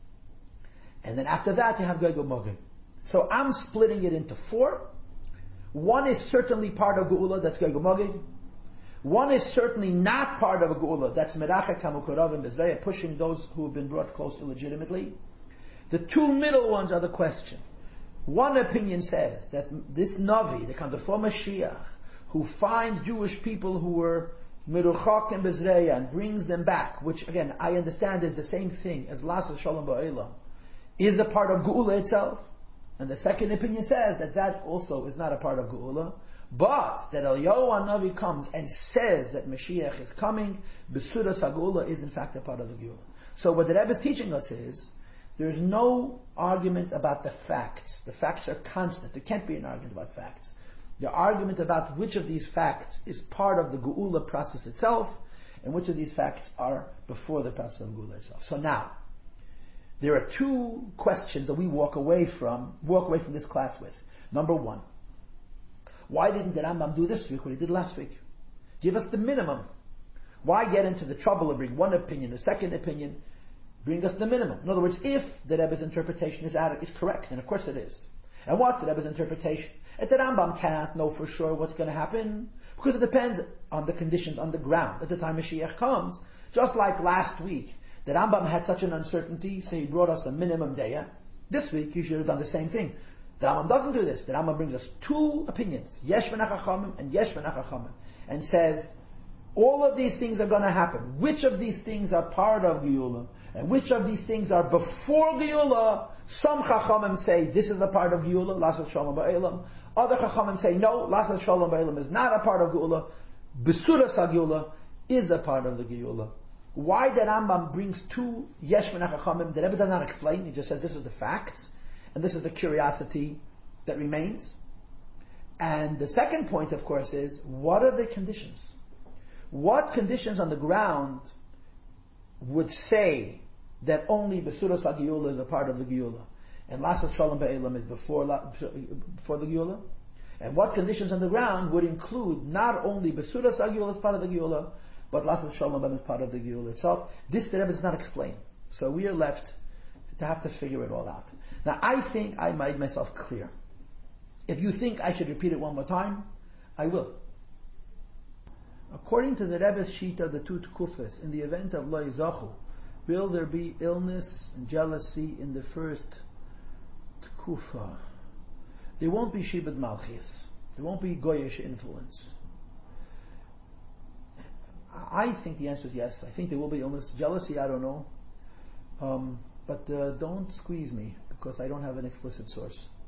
And then after that you have Gog Magog. So I'm splitting it into four. One is certainly part of Geula, that's Gog Magog. One is certainly not part of a Geula, that's Merachek HaMukoravim B'Zreya, pushing those who have been brought close illegitimately. The two middle ones are the question. One opinion says that this Navi, the kind of former Mashiach, who finds Jewish people who were Meruchak and B'Zreya and brings them back, which again I understand is the same thing as Lasa Shalom Ba'elam, is a part of Geula itself. And the second opinion says that that also is not a part of Geula, but that Eliyahu HaNavi comes and says that Mashiach is coming, B'Suras HaGeula is in fact a part of the Geula. So what the Rebbe is teaching us is, there's no argument about the facts. The facts are constant. There can't be an argument about facts. The argument about which of these facts is part of the Geula process itself, and which of these facts are before the process of Geula itself. So now, there are two questions that we walk away from, walk away from this class with. Number one, why didn't the Rambam do this week what he did last week? Give us the minimum. Why get into the trouble of bringing one opinion, the second opinion? Bring us the minimum. In other words, if the Rebbe's interpretation is adequate, is correct, and of course it is. And what's the Rebbe's interpretation? If the Rambam cannot know for sure what's going to happen, because it depends on the conditions on the ground at the time Mashiach comes. Just like last week, the Rambam had such an uncertainty, so he brought us a minimum daya. This week you should have done the same thing. The Rambam doesn't do this. The Rambam brings us two opinions, Yesh V'nei Chachamim and Yesh V'nei Chachamim, and says, all of these things are going to happen. Which of these things are part of Geula? And which of these things are before Geula? Some Chachamim say this is a part of Geula, Lasat Shalom Ba'elam. Other Chachamim say no, Lasat Shalom Ba'elam is not a part of Geula. Besuras HaGeula is a part of the Geula. Why the Rambam brings two Yesh V'nei Chachamim? The Rebbe does not explain. He just says this is the facts. And this is a curiosity that remains. And the second point, of course, is what are the conditions? What conditions on the ground would say that only Besuras HaGeula is a part of the Geula, and Lasat Shalom Ba'elam is before, before the Geula? And what conditions on the ground would include not only Besuras HaGeula as part of the Geula, but Lasat Shalom Ba'elam as part of the Geula itself? This the Rebbe does not explain. So we are left to have to figure it all out. Now, I think I made myself clear. If you think I should repeat it one more time, I will. According to the Rebbe's sheet of the two Tkufas, in the event of Lo Yizachu, will there be illness and jealousy in the first Tkufa? There won't be Shibud Malchus. There won't be Goyish influence. I think the answer is yes. I think there will be illness. Jealousy, I don't know. Um, but uh, don't squeeze me, because I don't have an explicit source.